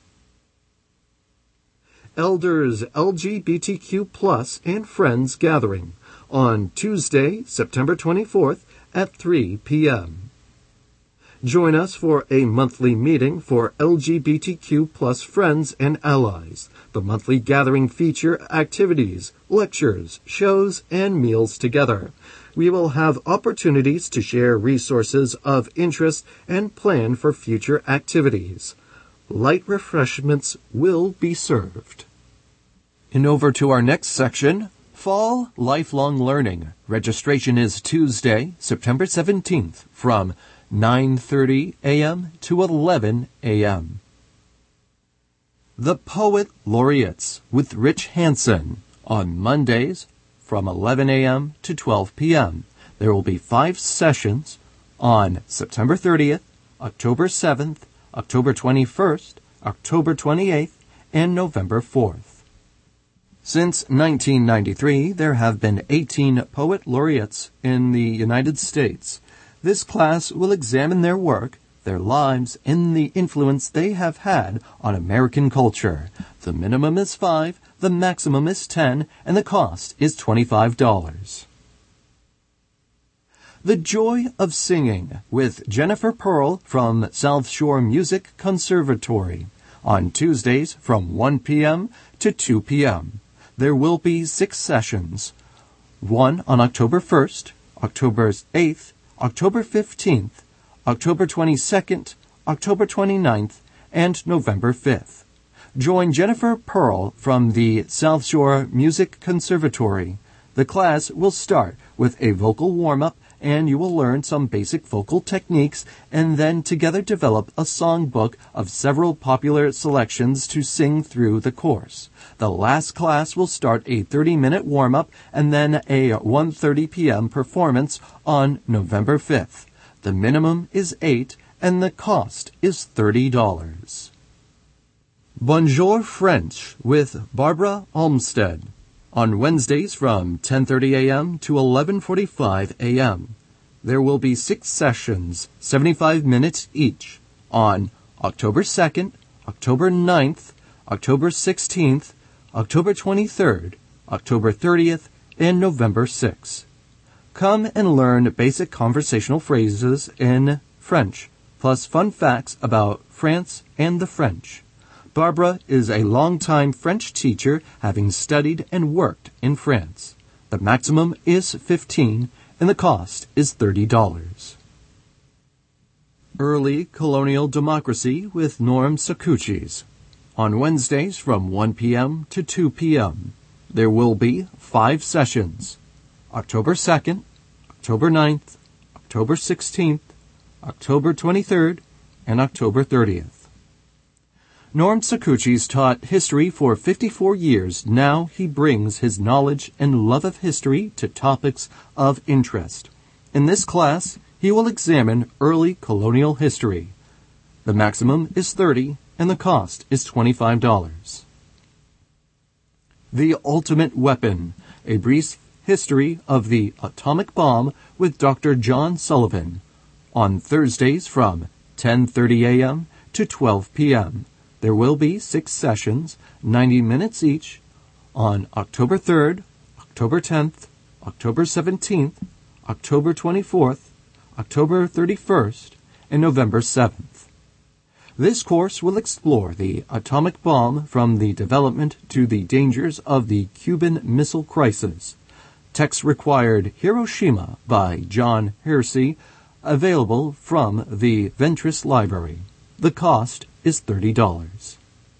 Elders L G B T Q plus and Friends Gathering on Tuesday, September twenty-fourth at three p.m. Join us for a monthly meeting for L G B T Q plus friends and allies. The monthly gathering feature activities, lectures, shows, and meals together. We will have opportunities to share resources of interest and plan for future activities. Light refreshments will be served. And over to our next section, Fall Lifelong Learning. Registration is Tuesday, September seventeenth from nine thirty a.m. to eleven a.m. The Poet Laureates with Rich Hansen on Mondays from eleven a.m. to twelve p.m. There will be five sessions on September thirtieth, October seventh, October twenty-first, October twenty-eighth, and November fourth. Since nineteen ninety-three, there have been eighteen Poet Laureates in the United States. This class will examine their work, their lives, and the influence they have had on American culture. The minimum is five, the maximum is ten, and the cost is twenty-five dollars. The Joy of Singing with Jennifer Pearl from South Shore Music Conservatory On Tuesdays from one p.m. to two p.m. There will be six sessions. One on October first, October eighth, October fifteenth, October twenty-second, October twenty-ninth, and November fifth. Join Jennifer Pearl from the South Shore Music Conservatory. The class will start with a vocal warm-up, and you will learn some basic vocal techniques and then together develop a songbook of several popular selections to sing through the course. The last class will start a thirty-minute warm-up and then a one thirty p.m. performance on November fifth. The minimum is eight and the cost is thirty dollars. Bonjour French with Barbara Olmsted. On Wednesdays from ten thirty a.m. to eleven forty-five a.m. There will be six sessions, seventy-five minutes each, on October second, October ninth, October sixteenth, October twenty-third, October thirtieth, and November sixth. Come and learn basic conversational phrases in French, plus fun facts about France and the French. Barbara is a longtime French teacher, having studied and worked in France. The maximum is fifteen, and the cost is thirty dollars. Early Colonial Democracy with Norm Sakuchis. On Wednesdays from one p.m. to two p.m. There will be five sessions. October second, October ninth, October sixteenth, October twenty-third, and October thirtieth. Norm Sakuchis taught history for fifty-four years. Now he brings his knowledge and love of history to topics of interest. In this class, he will examine early colonial history. The maximum is thirty, and the cost is twenty-five dollars. The Ultimate Weapon, a brief history of the atomic bomb with Doctor John Sullivan. On Thursdays from ten thirty a.m. to twelve p.m. There will be six sessions, ninety minutes each, on October third, October tenth, October seventeenth, October twenty-fourth, October thirty-first, and November seventh. This course will explore the atomic bomb from the development to the dangers of the Cuban Missile Crisis. Text required Hiroshima by John Hersey, available from the Ventris Library. The cost is thirty dollars.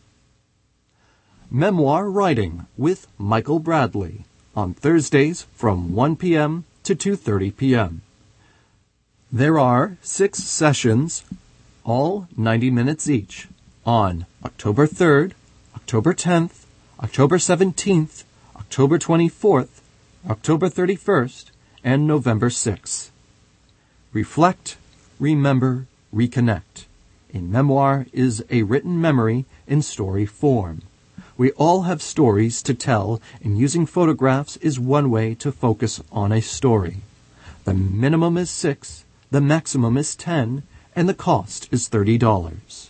Memoir Writing with Michael Bradley on Thursdays from one p.m. to two thirty p.m. There are six sessions, all ninety minutes each, on October third, October tenth, October seventeenth, October twenty-fourth, October thirty-first, and November sixth. Reflect, remember, reconnect. A memoir is a written memory in story form. We all have stories to tell, and using photographs is one way to focus on a story. The minimum is six, the maximum is ten, and the cost is thirty dollars.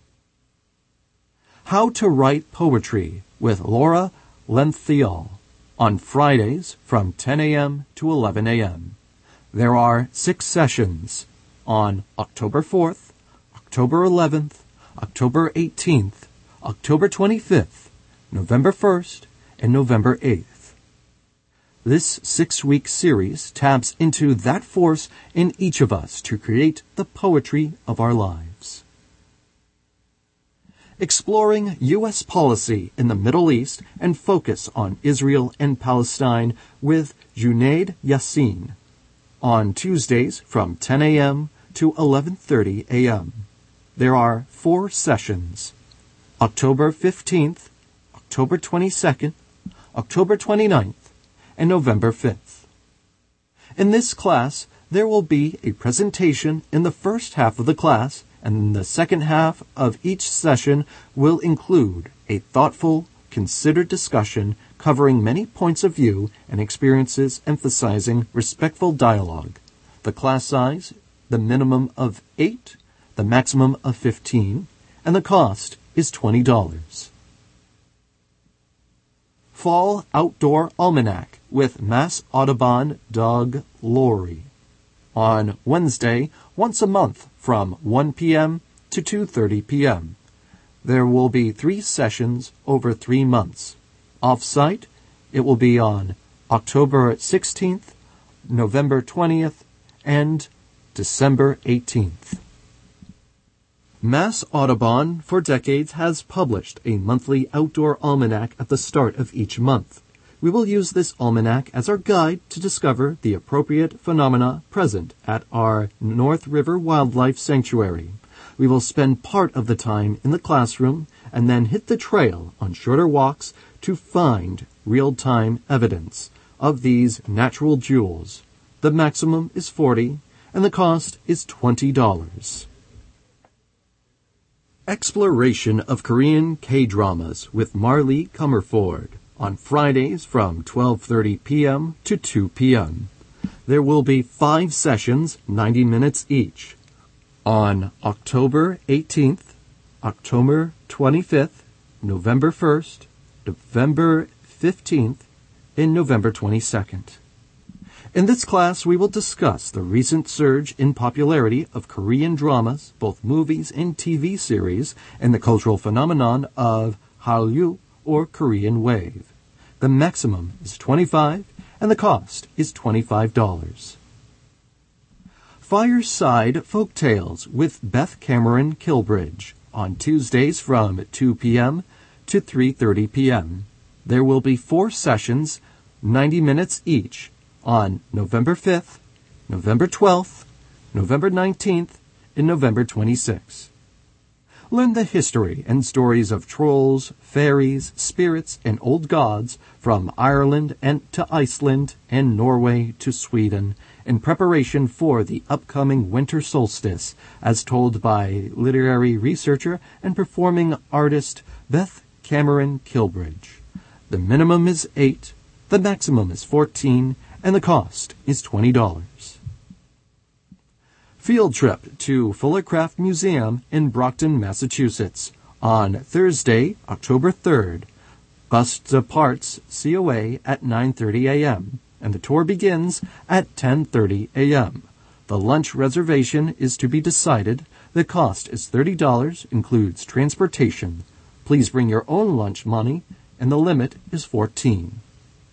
How to Write Poetry with Laura Lenthial on Fridays from ten a.m. to eleven a.m. There are six sessions on October fourth, October eleventh, October eighteenth, October twenty-fifth, November first, and November eighth. This six-week series taps into that force in each of us to create the poetry of our lives. Exploring U S policy in the Middle East and focus on Israel and Palestine with Junaid Yassin on Tuesdays from ten a.m. to eleven thirty a.m. There are four sessions: October fifteenth, October twenty-second, October twenty-ninth, and November fifth. In this class, there will be a presentation in the first half of the class, and the second half of each session will include a thoughtful, considered discussion covering many points of view and experiences, emphasizing respectful dialogue. The class size, the minimum of eight, the maximum of fifteen, and the cost is twenty dollars. Fall Outdoor Almanac with Mass Audubon Doug Laurie on Wednesday, once a month from one p.m. to two thirty p.m. There will be three sessions over three months. Off-site, it will be on October sixteenth, November twentieth, and December eighteenth. Mass Audubon for decades has published a monthly outdoor almanac at the start of each month. We will use this almanac as our guide to discover the appropriate phenomena present at our North River Wildlife Sanctuary. We will spend part of the time in the classroom and then hit the trail on shorter walks to find real-time evidence of these natural jewels. The maximum is forty dollars and the cost is twenty dollars. Exploration of Korean K-dramas with Marlee Comerford on Fridays from twelve thirty p.m. to two p.m. There will be five sessions, ninety minutes each, on October eighteenth, October twenty-fifth, November first, November fifteenth, and November twenty-second. In this class, we will discuss the recent surge in popularity of Korean dramas, both movies and T V series, and the cultural phenomenon of Hallyu, or Korean Wave. The maximum is twenty-five dollars and the cost is twenty-five dollars. Fireside Folktales with Beth Cameron Kilbridge on Tuesdays from two p.m. to three thirty p.m. There will be four sessions, ninety minutes each, on November fifth, November twelfth, November nineteenth, and November twenty-sixth. Learn the history and stories of trolls, fairies, spirits, and old gods from Ireland and to Iceland and Norway to Sweden in preparation for the upcoming winter solstice, as told by literary researcher and performing artist Beth Cameron Kilbridge. The minimum is eight, the maximum is fourteen, and the cost is twenty dollars. Field trip to Fullercraft Museum in Brockton, Massachusetts on Thursday, October third. Bus departs C O A at nine thirty a.m. and the tour begins at ten thirty a.m. The lunch reservation is to be decided. The cost is thirty dollars, includes transportation. Please bring your own lunch money, and the limit is fourteen dollars.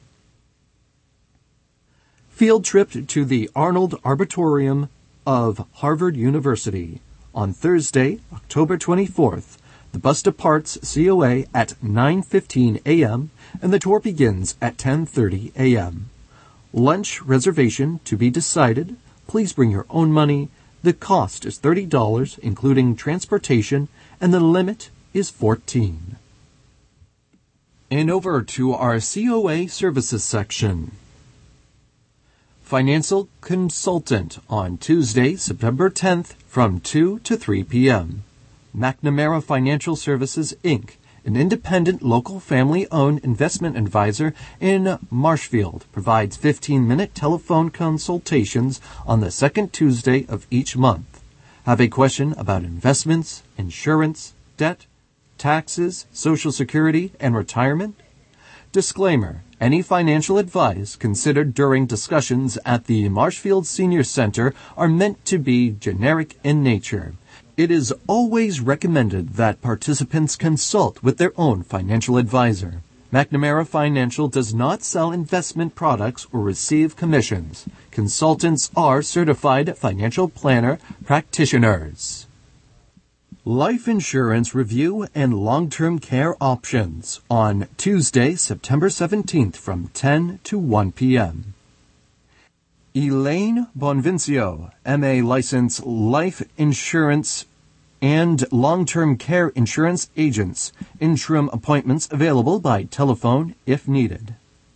Field trip to the Arnold Arboretum of Harvard University on Thursday, October twenty-fourth. The bus departs C O A at nine fifteen a.m. and the tour begins at ten thirty a.m. Lunch reservation to be decided. Please bring your own money. The cost is thirty dollars, including transportation, and the limit is fourteen dollars. And over to our C O A services section. Financial Consultant on Tuesday, September tenth from two to three p.m. McNamara Financial Services, Incorporated, an independent local family-owned investment advisor in Marshfield, provides fifteen-minute telephone consultations on the second Tuesday of each month. Have a question about investments, insurance, debt, taxes, Social Security, and retirement? Disclaimer. Any financial advice considered during discussions at the Marshfield Senior Center are meant to be generic in nature. It is always recommended that participants consult with their own financial advisor. McNamara Financial does not sell investment products or receive commissions. Consultants are certified financial planner practitioners. Life Insurance Review and Long-Term Care Options on Tuesday, September seventeenth from ten to one p.m. Elaine Bonvincio, M A licensed life insurance and long-term care insurance agents. Interim appointments available by telephone if needed.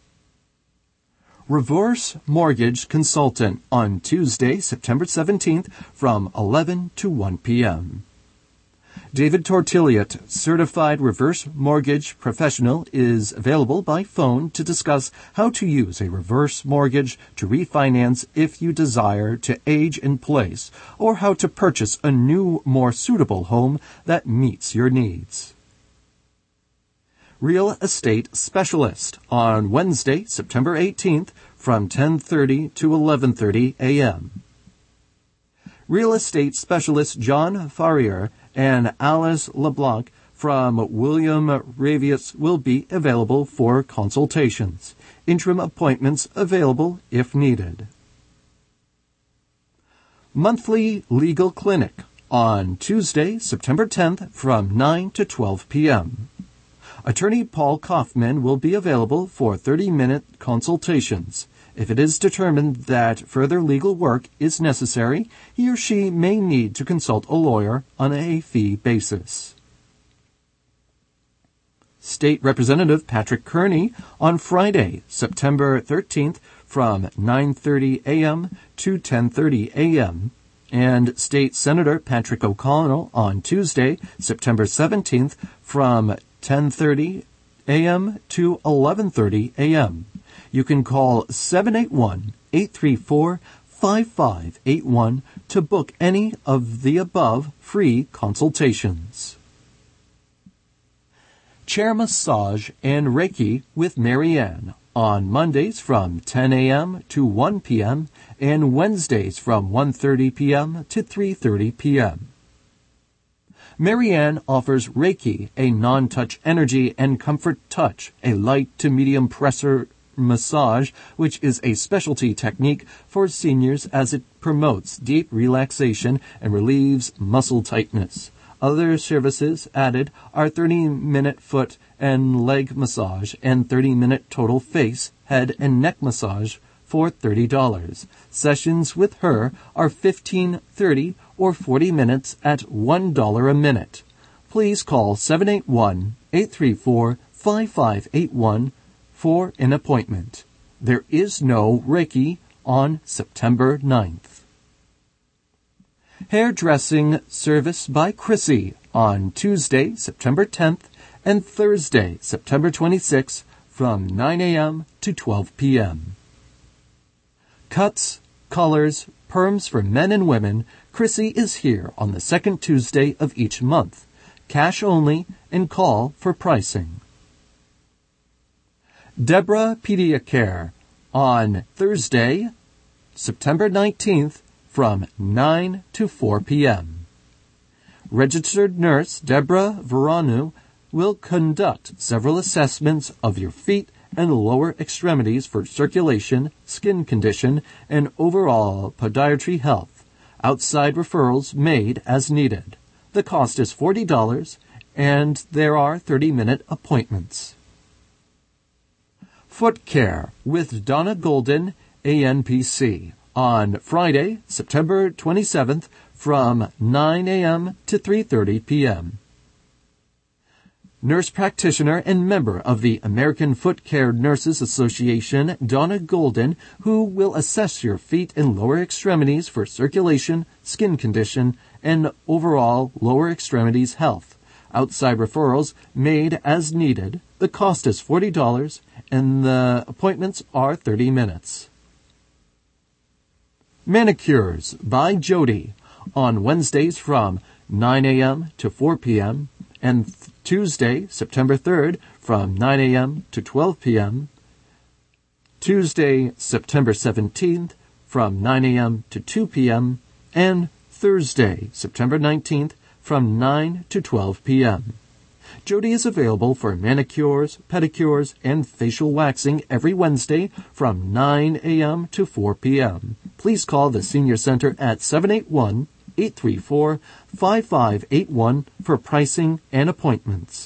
Reverse Mortgage Consultant on Tuesday, September seventeenth from eleven to one p.m. David Tortilliot, Certified Reverse Mortgage Professional, is available by phone to discuss how to use a reverse mortgage to refinance if you desire to age in place, or how to purchase a new, more suitable home that meets your needs. Real Estate Specialist on Wednesday, September eighteenth from ten thirty to eleven thirty a.m. Real Estate Specialist John Farrier and Alice LeBlanc from William Ravius will be available for consultations. Interim appointments available if needed. Monthly Legal Clinic on Tuesday, September tenth from nine to twelve p.m. Attorney Paul Kaufman will be available for thirty-minute consultations. If it is determined that further legal work is necessary, he or she may need to consult a lawyer on a fee basis. State Representative Patrick Kearney on Friday, September thirteenth from nine thirty a.m. to ten thirty a.m. and State Senator Patrick O'Connell on Tuesday, September seventeenth from ten thirty a.m. to eleven thirty a.m. You can call seven eight one, eight three four, five five eight one to book any of the above free consultations. Chair Massage and Reiki with Marianne on Mondays from ten a.m. to one p.m. and Wednesdays from one thirty p.m. to three thirty p.m. Marianne offers Reiki, a non-touch energy and comfort touch, a light to medium pressure massage, which is a specialty technique for seniors as it promotes deep relaxation and relieves muscle tightness. Other services added are thirty-minute foot and leg massage and thirty-minute total face, head, and neck massage for thirty dollars. Sessions with her are fifteen, thirty, or forty minutes at one dollar a minute. Please call seven eight one, eight three four, five five eight one for an appointment. There is no Reiki on September ninth. Hairdressing service by Chrissy on Tuesday, September tenth, and Thursday, September twenty-sixth, from nine a.m. to twelve p.m. Cuts, colors, perms for men and women, Chrissy is here on the second Tuesday of each month. Cash only, and call for pricing. Deborah Pediacare on Thursday, September nineteenth, from nine to four p.m. Registered nurse Deborah Veranu will conduct several assessments of your feet and lower extremities for circulation, skin condition, and overall podiatry health. Outside referrals made as needed. The cost is forty dollars, and there are thirty-minute appointments. Foot Care with Donna Golden, A N P C, on Friday, September twenty-seventh, from nine a.m. to three thirty p.m. Nurse practitioner and member of the American Foot Care Nurses Association, Donna Golden, who will assess your feet and lower extremities for circulation, skin condition, and overall lower extremities health. Outside referrals made as needed. The cost is forty dollars, and the appointments are thirty minutes. Manicures by Jody on Wednesdays from nine a.m. to four p.m. and th- Tuesday, September third, from nine a.m. to twelve p.m. Tuesday, September seventeenth, from nine a.m. to two p.m. and Thursday, September nineteenth, from nine to twelve p.m. Jody is available for manicures, pedicures, and facial waxing every Wednesday from nine a.m. to four p.m. Please call the Senior Center at seven eight one, eight three four, five five eight one for pricing and appointments.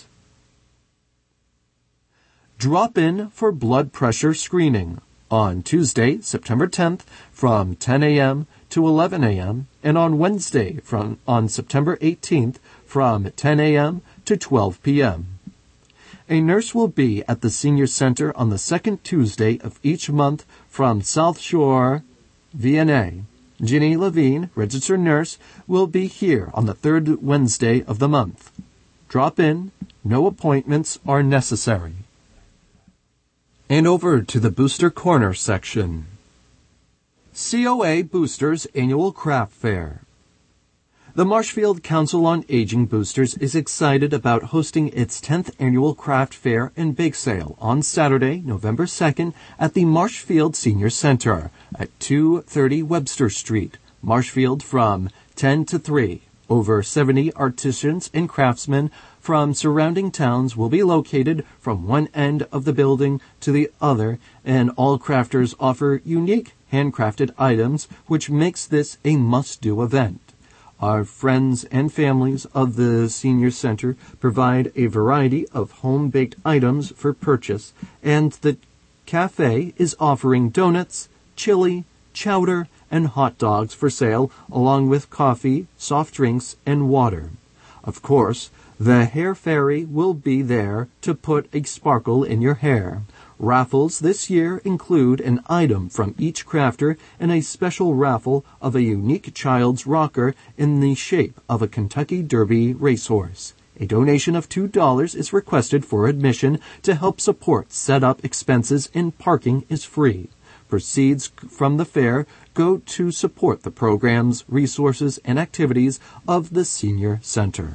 Drop in for blood pressure screening on Tuesday, September tenth, from ten a.m. to eleven a.m. and on Wednesday from on September eighteenth from ten a.m. to twelve p.m. A nurse will be at the Senior Center on the second Tuesday of each month from South Shore, V N A. Ginny Levine, registered nurse, will be here on the third Wednesday of the month. Drop in. No appointments are necessary. And over to the Booster Corner section. C O A Boosters Annual Craft Fair. The Marshfield Council on Aging Boosters is excited about hosting its tenth Annual Craft Fair and Bake Sale on Saturday, November second at the Marshfield Senior Center at two thirty Webster Street, Marshfield, from ten to three. Over seventy artisans and craftsmen from surrounding towns will be located from one end of the building to the other, and all crafters offer unique handcrafted items, which makes this a must-do event. Our friends and families of the Senior Center provide a variety of home-baked items for purchase, and the cafe is offering donuts, chili, chowder, and hot dogs for sale, along with coffee, soft drinks, and water. Of course, the hair fairy will be there to put a sparkle in your hair. Raffles this year include an item from each crafter and a special raffle of a unique child's rocker in the shape of a Kentucky Derby racehorse. A donation of two dollars is requested for admission to help support setup expenses, and parking is free. Proceeds from the fair go to support the programs, resources, and activities of the Senior Center.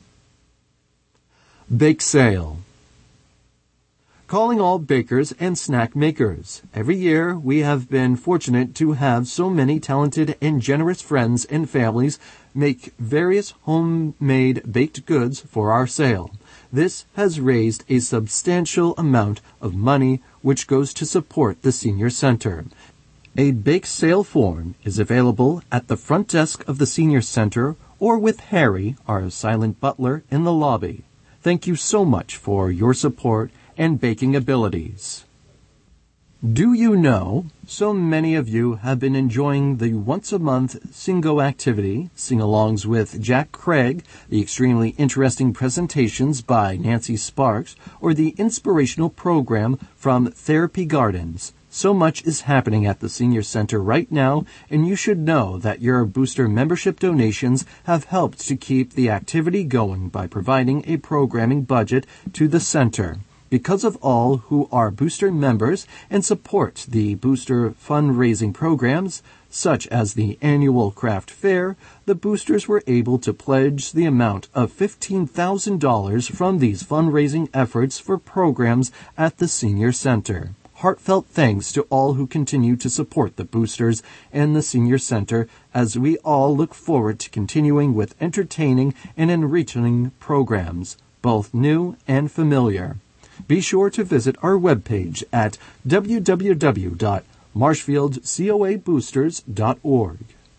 Bake Sale. Calling all bakers and snack makers. Every year we have been fortunate to have so many talented and generous friends and families make various homemade baked goods for our sale. This has raised a substantial amount of money which goes to support the Senior Center. A bake sale form is available at the front desk of the Senior Center or with Harry, our silent butler, in the lobby. Thank you so much for your support and baking abilities. Do you know, so many of you have been enjoying the once-a-month Singo activity, sing-alongs with Jack Craig, the extremely interesting presentations by Nancy Sparks, or the inspirational program from Therapy Gardens. So much is happening at the Senior Center right now, and you should know that your booster membership donations have helped to keep the activity going by providing a programming budget to the center. Because of all who are booster members and support the booster fundraising programs, such as the annual craft fair, the boosters were able to pledge the amount of fifteen thousand dollars from these fundraising efforts for programs at the Senior Center. Heartfelt thanks to all who continue to support the boosters and the Senior Center, as we all look forward to continuing with entertaining and enriching programs, both new and familiar. Be sure to visit our webpage at w w w dot marshfield coa boosters dot org.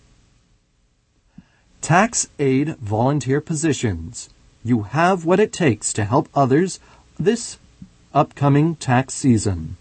Tax Aid Volunteer Positions. You have what it takes to help others this upcoming tax season.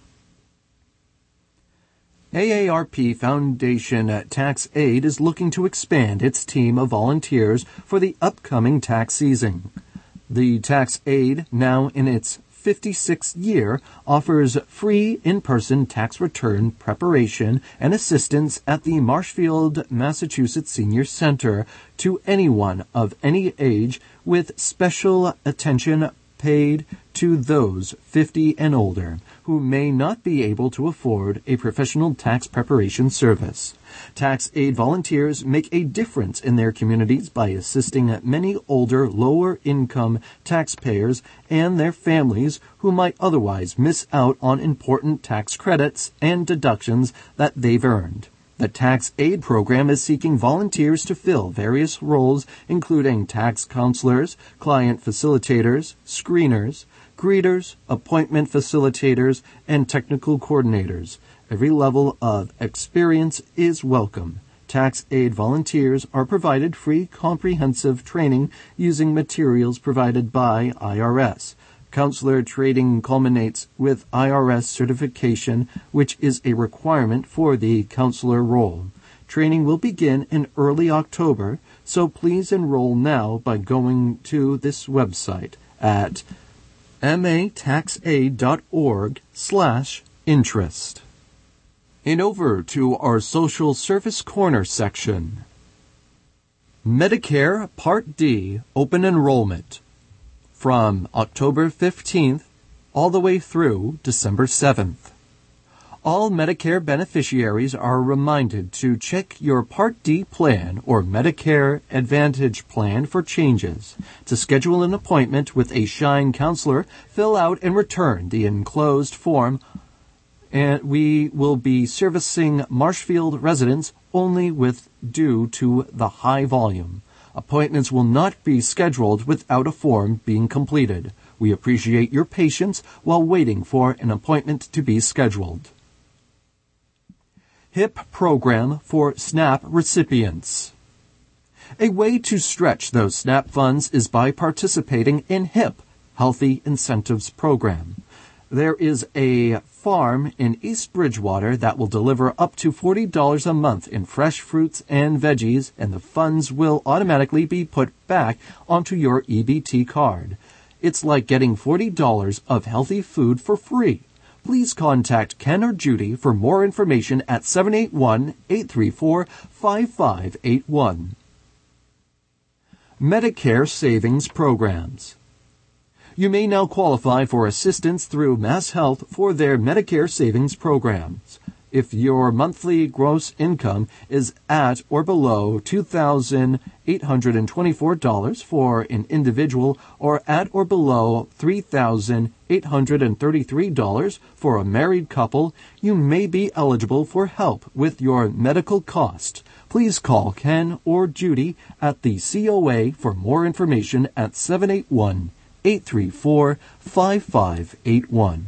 A A R P Foundation Tax Aid is looking to expand its team of volunteers for the upcoming tax season. The Tax Aid, now in its fifty-sixth year, offers free in-person tax return preparation and assistance at the Marshfield, Massachusetts Senior Center to anyone of any age, with special attention paid to those fifty and older who may not be able to afford a professional tax preparation service. Tax Aid volunteers make a difference in their communities by assisting many older, lower-income taxpayers and their families who might otherwise miss out on important tax credits and deductions that they've earned. The Tax Aid program is seeking volunteers to fill various roles, including tax counselors, client facilitators, screeners, greeters, appointment facilitators, and technical coordinators. Every level of experience is welcome. Tax Aid volunteers are provided free comprehensive training using materials provided by I R S. Counselor training culminates with I R S certification, which is a requirement for the counselor role. Training will begin in early October, so please enroll now by going to this website at mataxaid.org slash interest. And over to our Social Service Corner section. Medicare Part D Open Enrollment from October fifteenth all the way through December seventh. All Medicare beneficiaries are reminded to check your Part D plan or Medicare Advantage plan for changes. To schedule an appointment with a Shine counselor, fill out and return the enclosed form, and we will be servicing Marshfield residents only with due to the high volume. Appointments will not be scheduled without a form being completed. We appreciate your patience while waiting for an appointment to be scheduled. H I P program for SNAP recipients. A way to stretch those SNAP funds is by participating in H I P, Healthy Incentives Program. There is a farm in East Bridgewater that will deliver up to forty dollars a month in fresh fruits and veggies, and the funds will automatically be put back onto your E B T card. It's like getting forty dollars of healthy food for free. Please contact Ken or Judy for more information at seven eight one, eight three four, five five eight one. Medicare Savings Programs. You may now qualify for assistance through MassHealth for their Medicare Savings Programs. If your monthly gross income is at or below two thousand eight hundred twenty-four dollars for an individual or at or below three thousand eight hundred thirty-three dollars for a married couple, you may be eligible for help with your medical cost. Please call Ken or Judy at the C O A for more information at seven eight one, eight three four, five five eight one.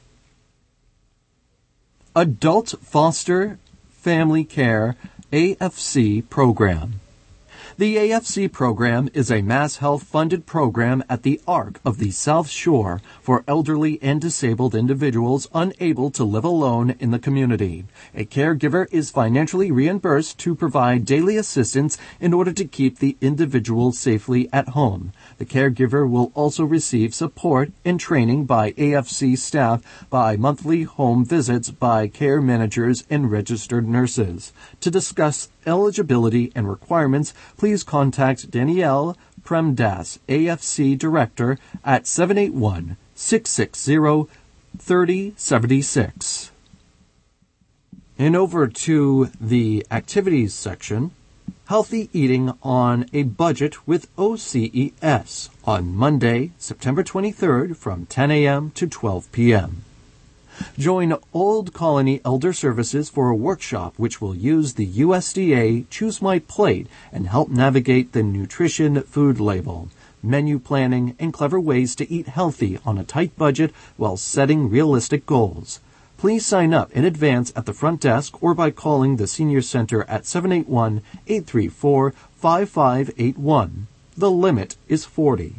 Adult Foster Family Care A F C Program. The A F C program is a MassHealth funded program at the Arc of the South Shore for elderly and disabled individuals unable to live alone in the community. A caregiver is financially reimbursed to provide daily assistance in order to keep the individual safely at home. The caregiver will also receive support and training by A F C staff by monthly home visits by care managers and registered nurses. To discuss eligibility and requirements, please contact Danielle Premdas, A F C Director, at seven eight one, six six zero, three zero seven six. And over to the activities section. Healthy Eating on a Budget with O C E S on Monday, September twenty-third from ten a.m. to twelve p.m. Join Old Colony Elder Services for a workshop which will use the U S D A Choose My Plate and help navigate the nutrition food label, menu planning, and clever ways to eat healthy on a tight budget while setting realistic goals. Please sign up in advance at the front desk or by calling the Senior Center at seven eight one, eight three four, five five eight one. The limit is forty.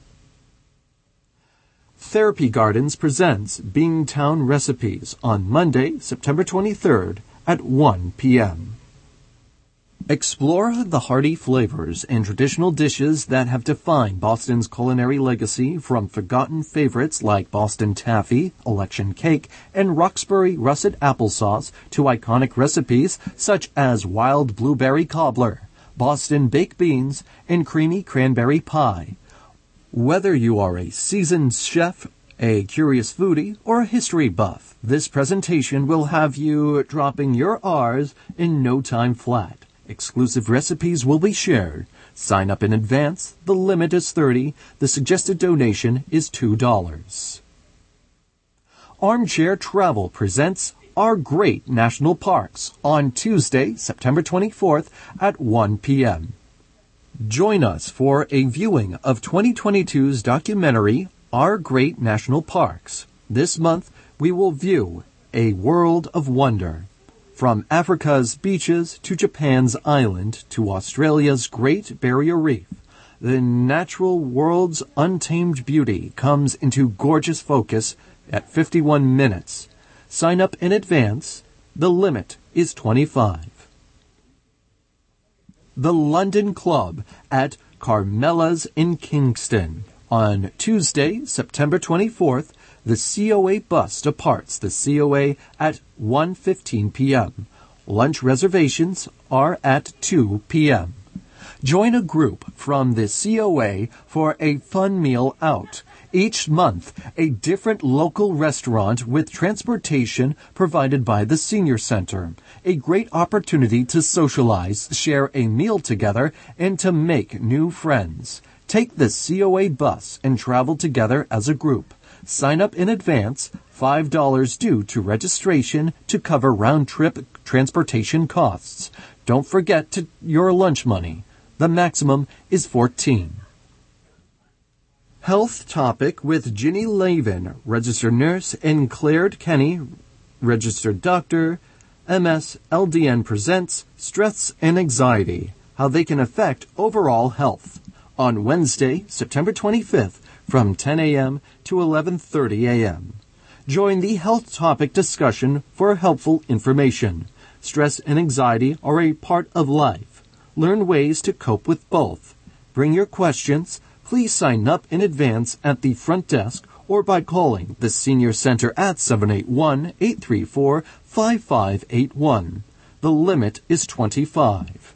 Therapy Gardens presents Beantown Recipes on Monday, September twenty-third at one p.m. Explore the hearty flavors and traditional dishes that have defined Boston's culinary legacy, from forgotten favorites like Boston Taffy, Election Cake, and Roxbury Russet Applesauce to iconic recipes such as Wild Blueberry Cobbler, Boston Baked Beans, and Creamy Cranberry Pie. Whether you are a seasoned chef, a curious foodie, or a history buff, this presentation will have you dropping your R's in no time flat. Exclusive recipes will be shared. Sign up in advance. The limit is thirty. The suggested donation is two dollars. Armchair Travel presents Our Great National Parks on Tuesday, September twenty-fourth at one p.m. Join us for a viewing of twenty twenty-two's documentary, Our Great National Parks. This month, we will view A World of Wonder. From Africa's beaches to Japan's island to Australia's Great Barrier Reef, the natural world's untamed beauty comes into gorgeous focus at fifty-one minutes. Sign up in advance. The limit is twenty-five. The London Club at Carmela's in Kingston. On Tuesday, September twenty-fourth, the C O A bus departs the C O A at one fifteen p.m. Lunch reservations are at two p.m. Join a group from the C O A for a fun meal out. Each month, a different local restaurant with transportation provided by the Senior Center. A great opportunity to socialize, share a meal together, and to make new friends. Take the C O A bus and travel together as a group. Sign up in advance, five dollars due to registration to cover round-trip transportation costs. Don't forget to your lunch money. The maximum is fourteen. Health Topic with Ginny Lavin, registered nurse, and Claire Kenny, registered doctor. M S L D N presents Stress and Anxiety, How They Can Affect Overall Health, on Wednesday, September twenty-fifth, from ten a.m. to eleven thirty a.m. Join the Health Topic discussion for helpful information. Stress and anxiety are a part of life. Learn ways to cope with both. Bring your questions. Please sign up in advance at the front desk or by calling the Senior Center at seven eight one, eight three four, five five eight one. The limit is twenty-five.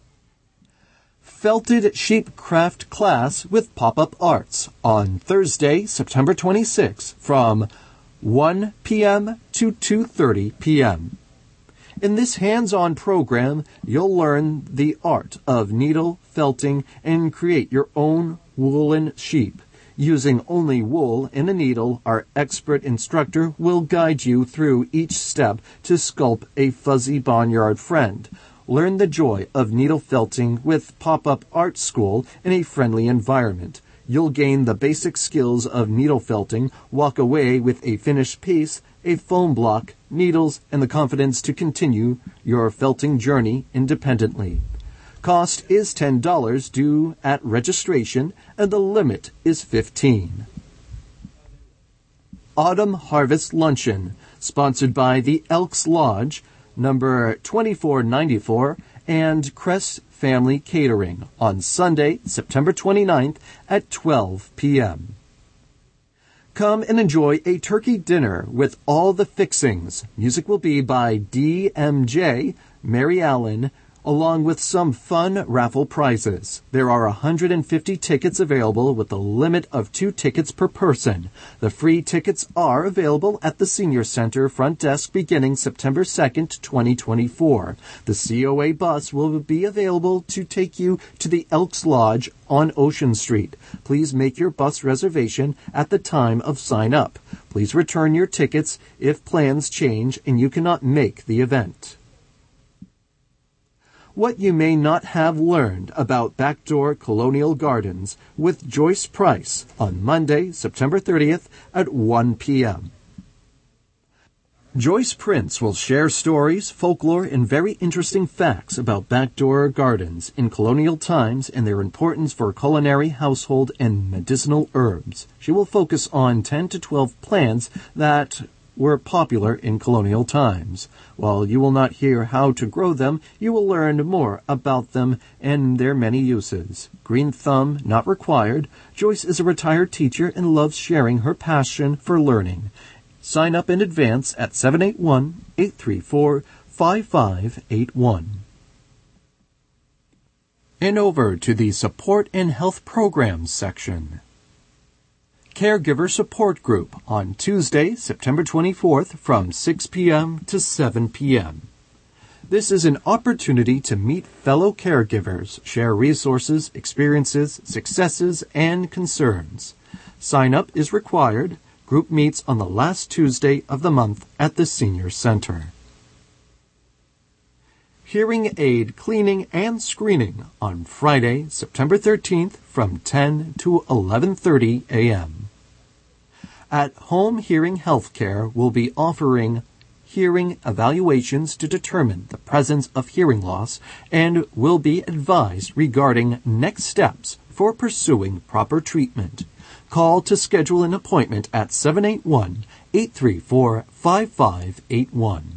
Felted Sheep Craft Class with Pop-Up Arts on Thursday, September twenty-sixth from one p.m. to two thirty p.m. In this hands-on program, you'll learn the art of needle felting and create your own woolen sheep. Using only wool and a needle, our expert instructor will guide you through each step to sculpt a fuzzy barnyard friend. Learn the joy of needle felting with Pop-Up Art School in a friendly environment. You'll gain the basic skills of needle felting, walk away with a finished piece, a foam block, needles, and the confidence to continue your felting journey independently. Cost is ten dollars due at registration, and the limit is fifteen dollars. Autumn Harvest Luncheon, sponsored by the Elks Lodge, number twenty-four ninety-four, and Crest Family Catering, on Sunday, September twenty-ninth at twelve p.m. Come and enjoy a turkey dinner with all the fixings. Music will be by D M J, Mary Allen, along with some fun raffle prizes. There are one hundred fifty tickets available with a limit of two tickets per person. The free tickets are available at the Senior Center front desk beginning September second, twenty twenty-four. The C O A bus will be available to take you to the Elks Lodge on Ocean Street. Please make your bus reservation at the time of sign up. Please return your tickets if plans change and you cannot make the event. What you may not have learned about Backdoor Colonial Gardens with Joyce Price on Monday, September thirtieth at one p.m. Joyce Prince will share stories, folklore, and very interesting facts about backdoor gardens in colonial times and their importance for culinary, household, and medicinal herbs. She will focus on ten to twelve plants that were popular in colonial times. While you will not hear how to grow them, you will learn more about them and their many uses. Green thumb not required. Joyce is a retired teacher and loves sharing her passion for learning. Sign up in advance at seven eight one, eight three four, five five eight one. And over to the Support and Health Programs section. Caregiver Support Group on Tuesday, September twenty-fourth from six p.m. to seven p.m. This is an opportunity to meet fellow caregivers, share resources, experiences, successes, and concerns. Sign up is required. Group meets on the last Tuesday of the month at the Senior Center. Hearing aid cleaning and screening on Friday, September thirteenth from ten to eleven thirty a.m. At Home Hearing Healthcare will be offering hearing evaluations to determine the presence of hearing loss and will be advised regarding next steps for pursuing proper treatment. Call to schedule an appointment at seven eight one, eight three four, five five eight one.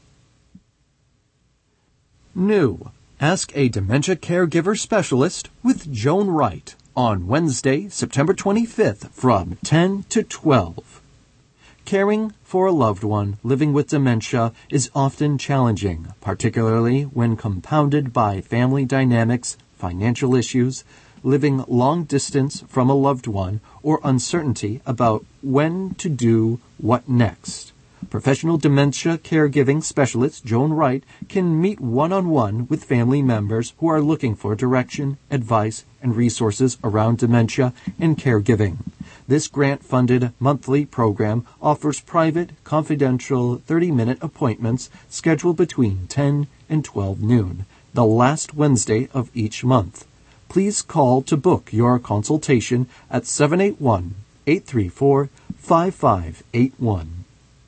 New. Ask a Dementia Caregiver Specialist with Joan Wright on Wednesday, September twenty-fifth from ten to twelve. Caring for a loved one living with dementia is often challenging, particularly when compounded by family dynamics, financial issues, living long distance from a loved one, or uncertainty about when to do what next. Professional dementia caregiving specialist Joan Wright can meet one-on-one with family members who are looking for direction, advice, and resources around dementia and caregiving. This grant-funded monthly program offers private, confidential thirty-minute appointments scheduled between ten and twelve noon, the last Wednesday of each month. please call to book your consultation at seven eight one, eight three four, five five eight one.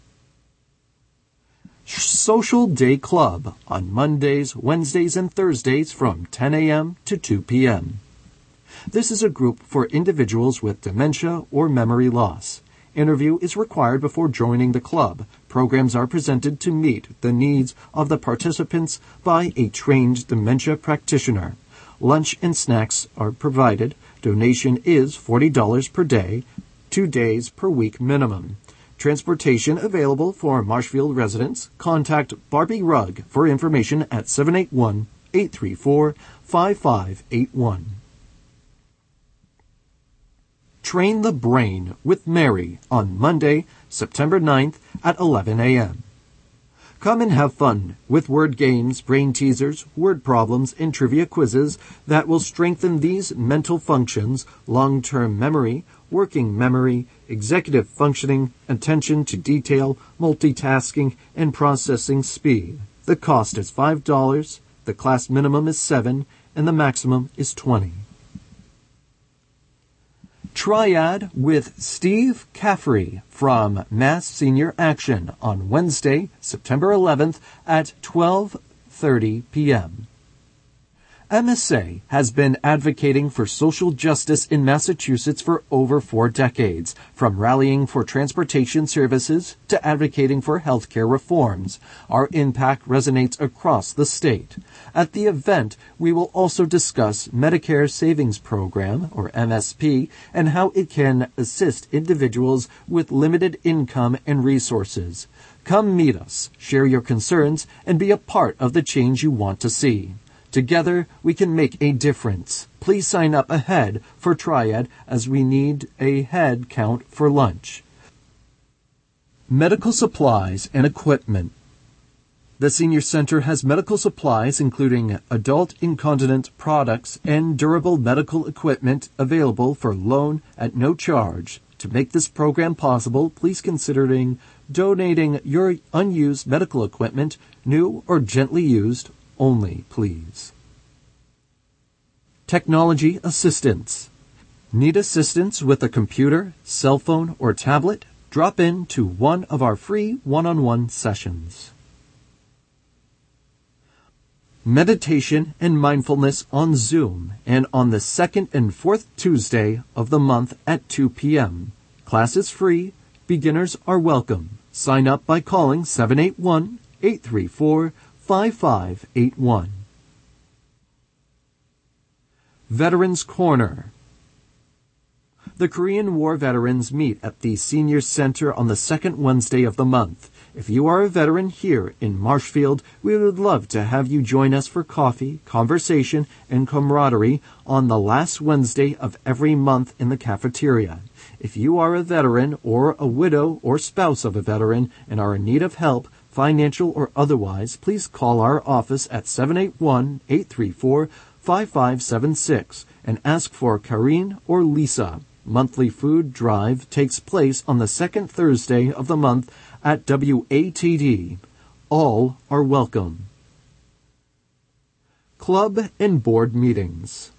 Social Day Club on Mondays, Wednesdays, and Thursdays from ten a.m. to two p.m. This is a group for individuals with dementia or memory loss. Interview is required before joining the club. Programs are presented to meet the needs of the participants by a trained dementia practitioner. Lunch and snacks are provided. Donation is forty dollars per day, two days per week minimum. Transportation available for Marshfield residents. Contact Barbie Rugg for information at seven eight one, eight three four, five five eight one. Train the Brain with Mary on Monday, September ninth at eleven a.m. Come and have fun with word games, brain teasers, word problems, and trivia quizzes that will strengthen these mental functions: long-term memory, working memory, executive functioning, attention to detail, multitasking, and processing speed. The cost is five dollars, the class minimum is seven dollars, and the maximum is twenty dollars. Triad with Steve Caffrey from Mass Senior Action on Wednesday, September eleventh at twelve thirty p.m. M S A has been advocating for social justice in Massachusetts for over four decades, from rallying for transportation services to advocating for healthcare reforms. Our impact resonates across the state. At the event, we will also discuss Medicare Savings Program, or M S P, and how it can assist individuals with limited income and resources. Come meet us, share your concerns, and be a part of the change you want to see. Together, we can make a difference. Please sign up ahead for Triad as we need a head count for lunch. Medical supplies and equipment. The Senior Center has medical supplies including adult incontinent products and durable medical equipment available for loan at no charge. To make this program possible, please consider donating your unused medical equipment, new or gently used, only, please. Technology assistance. Need assistance with a computer, cell phone, or tablet? Drop in to one of our free one-on-one sessions. Meditation and mindfulness on Zoom and on the second and fourth Tuesday of the month at two p.m. Class is free. Beginners are welcome. Sign up by calling seven eight one, eight three four, five five eight one. Veterans Corner. The Korean War veterans meet at the Senior Center on the second Wednesday of the month. If you are a veteran here in Marshfield, we would love to have you join us for coffee, conversation, and camaraderie on the last Wednesday of every month in the cafeteria. If you are a veteran or a widow or spouse of a veteran and are in need of help, financial or otherwise, please call our office at seven eight one, eight three four, five five seven six and ask for Karine or Lisa. Monthly food drive takes place on the second Thursday of the month at W A T D. All are welcome. Club and board meetings.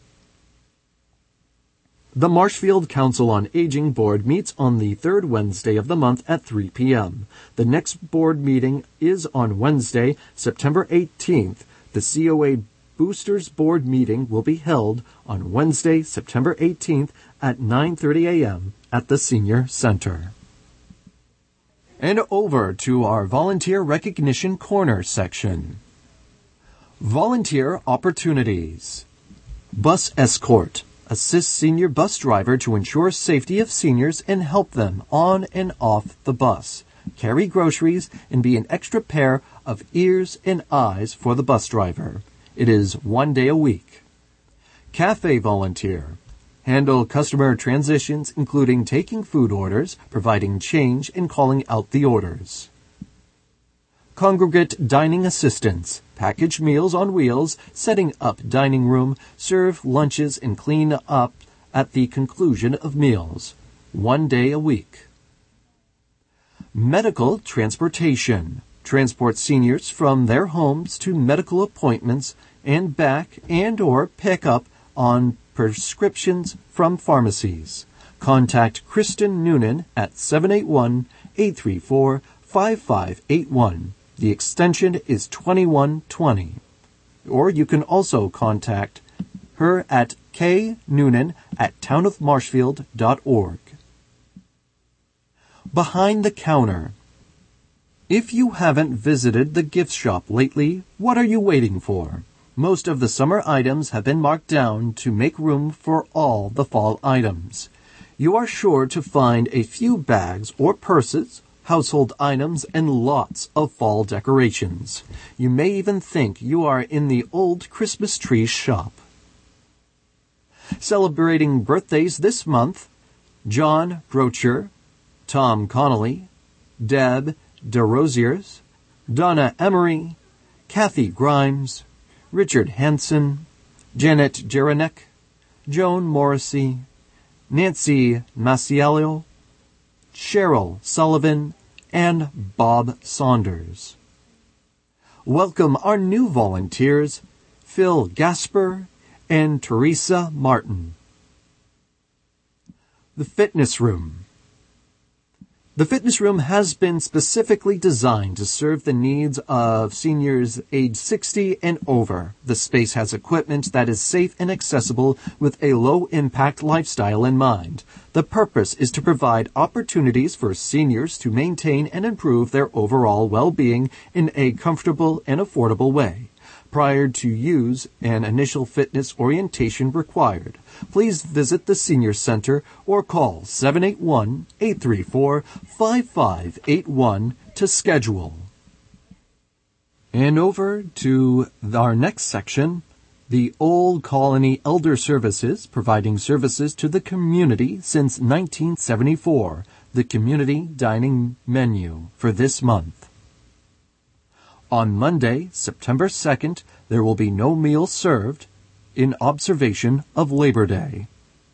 The Marshfield Council on Aging Board meets on the third Wednesday of the month at three p.m. The next board meeting is on Wednesday, September eighteenth. The C O A Boosters Board meeting will be held on Wednesday, September eighteenth at nine thirty a.m. at the Senior Center. And over to our Volunteer Recognition Corner section. Volunteer Opportunities. Bus Escort. Assist senior bus driver to ensure safety of seniors and help them on and off the bus. Carry groceries and be an extra pair of ears and eyes for the bus driver. It is one day a week. Cafe Volunteer. Handle customer transitions, including taking food orders, providing change, and calling out the orders. Congregate Dining Assistants. Package meals on wheels, setting up dining room, serve lunches, and clean up at the conclusion of meals. One day a week. Medical Transportation. Transport seniors from their homes to medical appointments and back, and or pick up on prescriptions from pharmacies. Contact Kristen Noonan at seven eight one, eight three four, five five eight one. The extension is twenty-one twenty. Or you can also contact her at knoonan at townofmarshfield dot org. Behind the counter. If you haven't visited the gift shop lately, what are you waiting for? Most of the summer items have been marked down to make room for all the fall items. You are sure to find a few bags or purses, household items, and lots of fall decorations. You may even think you are in the old Christmas tree shop. Celebrating birthdays this month, John Brocher, Tom Connolly, Deb DeRosiers, Donna Emery, Kathy Grimes, Richard Hansen, Janet Jeranek, Joan Morrissey, Nancy Masiello, Cheryl Sullivan, and Bob Saunders. Welcome our new volunteers, Phil Gasper and Teresa Martin. The Fitness Room. The fitness room has been specifically designed to serve the needs of seniors age sixty and over. The space has equipment that is safe and accessible with a low-impact lifestyle in mind. The purpose is to provide opportunities for seniors to maintain and improve their overall well-being in a comfortable and affordable way. Prior to use, an initial fitness orientation required. Please visit the Senior Center or call seven eight one, eight three four, five five eight one to schedule. And over to our next section, the Old Colony Elder Services, providing services to the community since nineteen seventy-four, the community dining menu for this month. On Monday, September second, there will be no meal served in observation of Labor Day.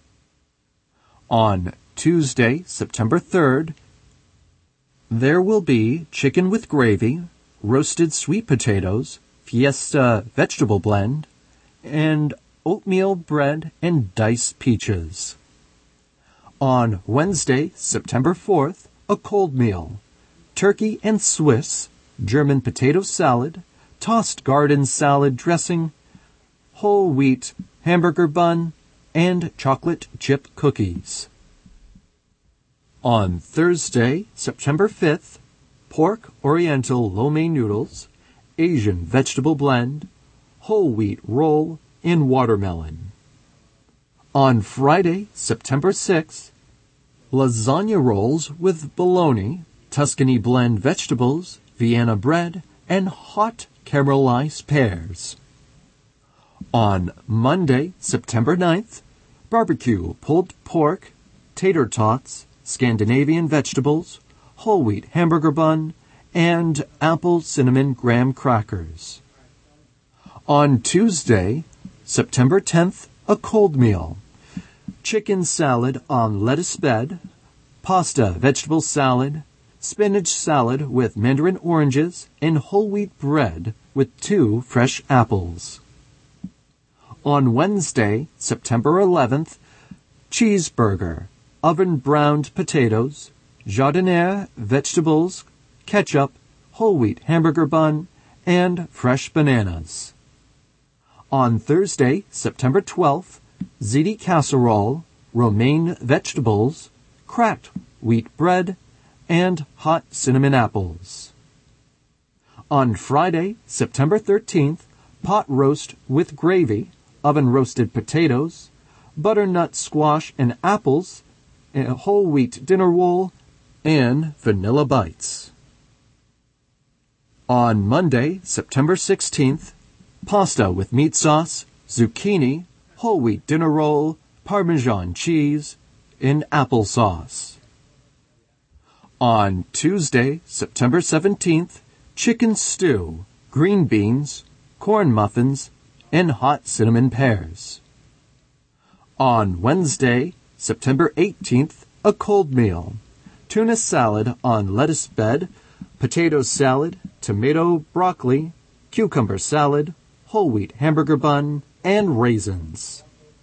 On Tuesday, September third, there will be chicken with gravy, roasted sweet potatoes, Fiesta vegetable blend, and oatmeal bread and diced peaches. On Wednesday, September fourth, a cold meal, turkey and Swiss, German potato salad, tossed garden salad dressing, whole wheat hamburger bun, and chocolate chip cookies. On Thursday, September fifth, pork oriental lo mein noodles, Asian vegetable blend, whole wheat roll, and watermelon. On Friday, September sixth, lasagna rolls with bologna, Tuscany blend vegetables, Vienna bread, and hot caramelized pears. On Monday, September ninth, barbecue pulled pork, tater tots, Scandinavian vegetables, whole wheat hamburger bun, and apple cinnamon graham crackers. On Tuesday, September tenth, a cold meal, chicken salad on lettuce bed, pasta vegetable salad, spinach salad with mandarin oranges, and whole wheat bread with two fresh apples. On Wednesday, September eleventh, cheeseburger, oven-browned potatoes, jardiniere vegetables, ketchup, whole wheat hamburger bun, and fresh bananas. On Thursday, September twelfth, ziti casserole, romaine vegetables, cracked wheat bread, and hot cinnamon apples. On Friday, September thirteenth, pot roast with gravy, oven-roasted potatoes, butternut squash and apples, a whole wheat dinner roll, and vanilla bites. On Monday, September sixteenth, pasta with meat sauce, zucchini, whole wheat dinner roll, Parmesan cheese, and applesauce. On Tuesday, September seventeenth, chicken stew, green beans, corn muffins, and hot cinnamon pears. On Wednesday, September eighteenth, a cold meal, tuna salad on lettuce bed, potato salad, tomato broccoli, cucumber salad, whole wheat hamburger bun, and raisins.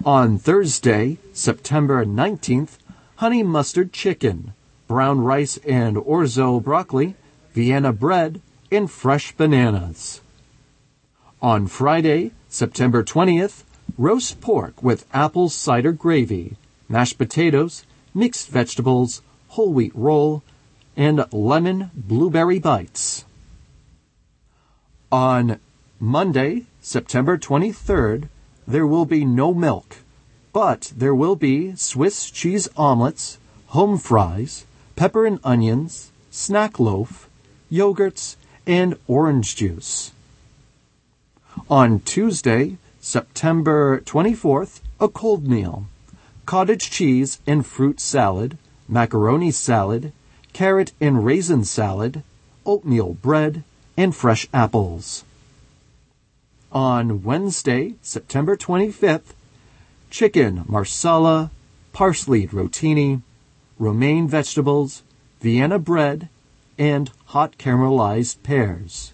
On Thursday, September nineteenth, honey mustard chicken, brown rice and orzo broccoli, Vienna bread, and fresh bananas. On Friday, September twentieth, roast pork with apple cider gravy, mashed potatoes, mixed vegetables, whole wheat roll, and lemon blueberry bites. On Monday, September twenty-third, there will be no milk, but there will be Swiss cheese omelets, home fries, pepper and onions, snack loaf, yogurts, and orange juice. On Tuesday, September twenty-fourth, a cold meal, cottage cheese and fruit salad, macaroni salad, carrot and raisin salad, oatmeal bread, and fresh apples. On Wednesday, September twenty-fifth, chicken marsala, parsley rotini, romaine vegetables, Vienna bread, and hot caramelized pears.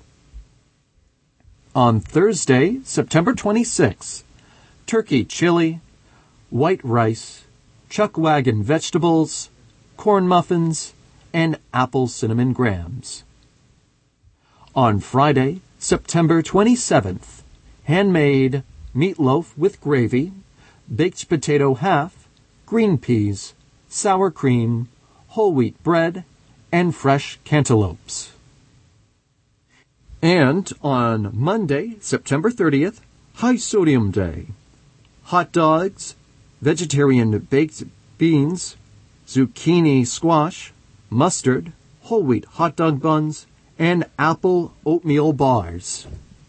On Thursday, September twenty-sixth, turkey chili, white rice, chuck wagon vegetables, corn muffins, and apple cinnamon grams. On Friday, September twenty-seventh, handmade meatloaf with gravy, baked potato half, green peas, sour cream, whole wheat bread, and fresh cantaloupes. And on Monday, September thirtieth, high sodium day, hot dogs, vegetarian baked beans, zucchini squash, mustard, whole wheat hot dog buns, and apple oatmeal bars.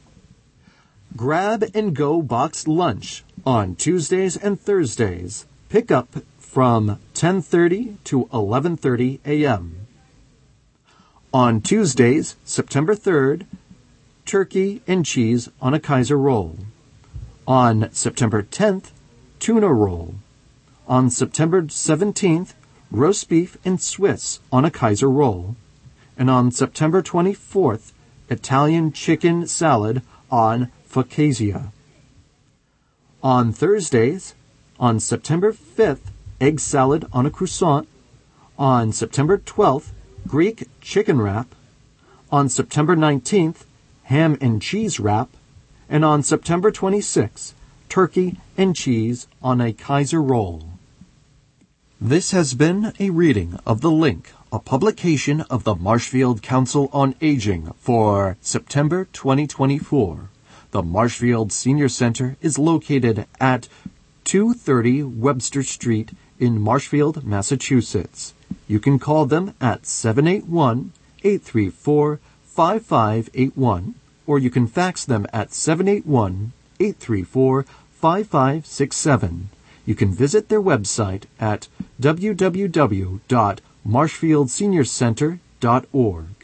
Grab and go boxed lunch on Tuesdays and Thursdays. Pick up from ten thirty to eleven thirty a.m. On Tuesdays, September third, turkey and cheese on a Kaiser roll. On September tenth, tuna roll. On September seventeenth, roast beef and Swiss on a Kaiser roll. And on September twenty-fourth, Italian chicken salad on focaccia. On Thursdays, on September fifth, egg salad on a croissant. On September twelfth, Greek chicken wrap. On September nineteenth, ham and cheese wrap. And on September twenty-sixth, turkey and cheese on a Kaiser roll. This has been a reading of The Link, a publication of the Marshfield Council on Aging for September twenty twenty-four. The Marshfield Senior Center is located at two thirty Webster Street in Marshfield, Massachusetts. You can call them at seven eight one, eight three four, five five eight one, or you can fax them at seven eight one, eight three four, five five six seven. You can visit their website at w w w dot marshfield senior center dot org.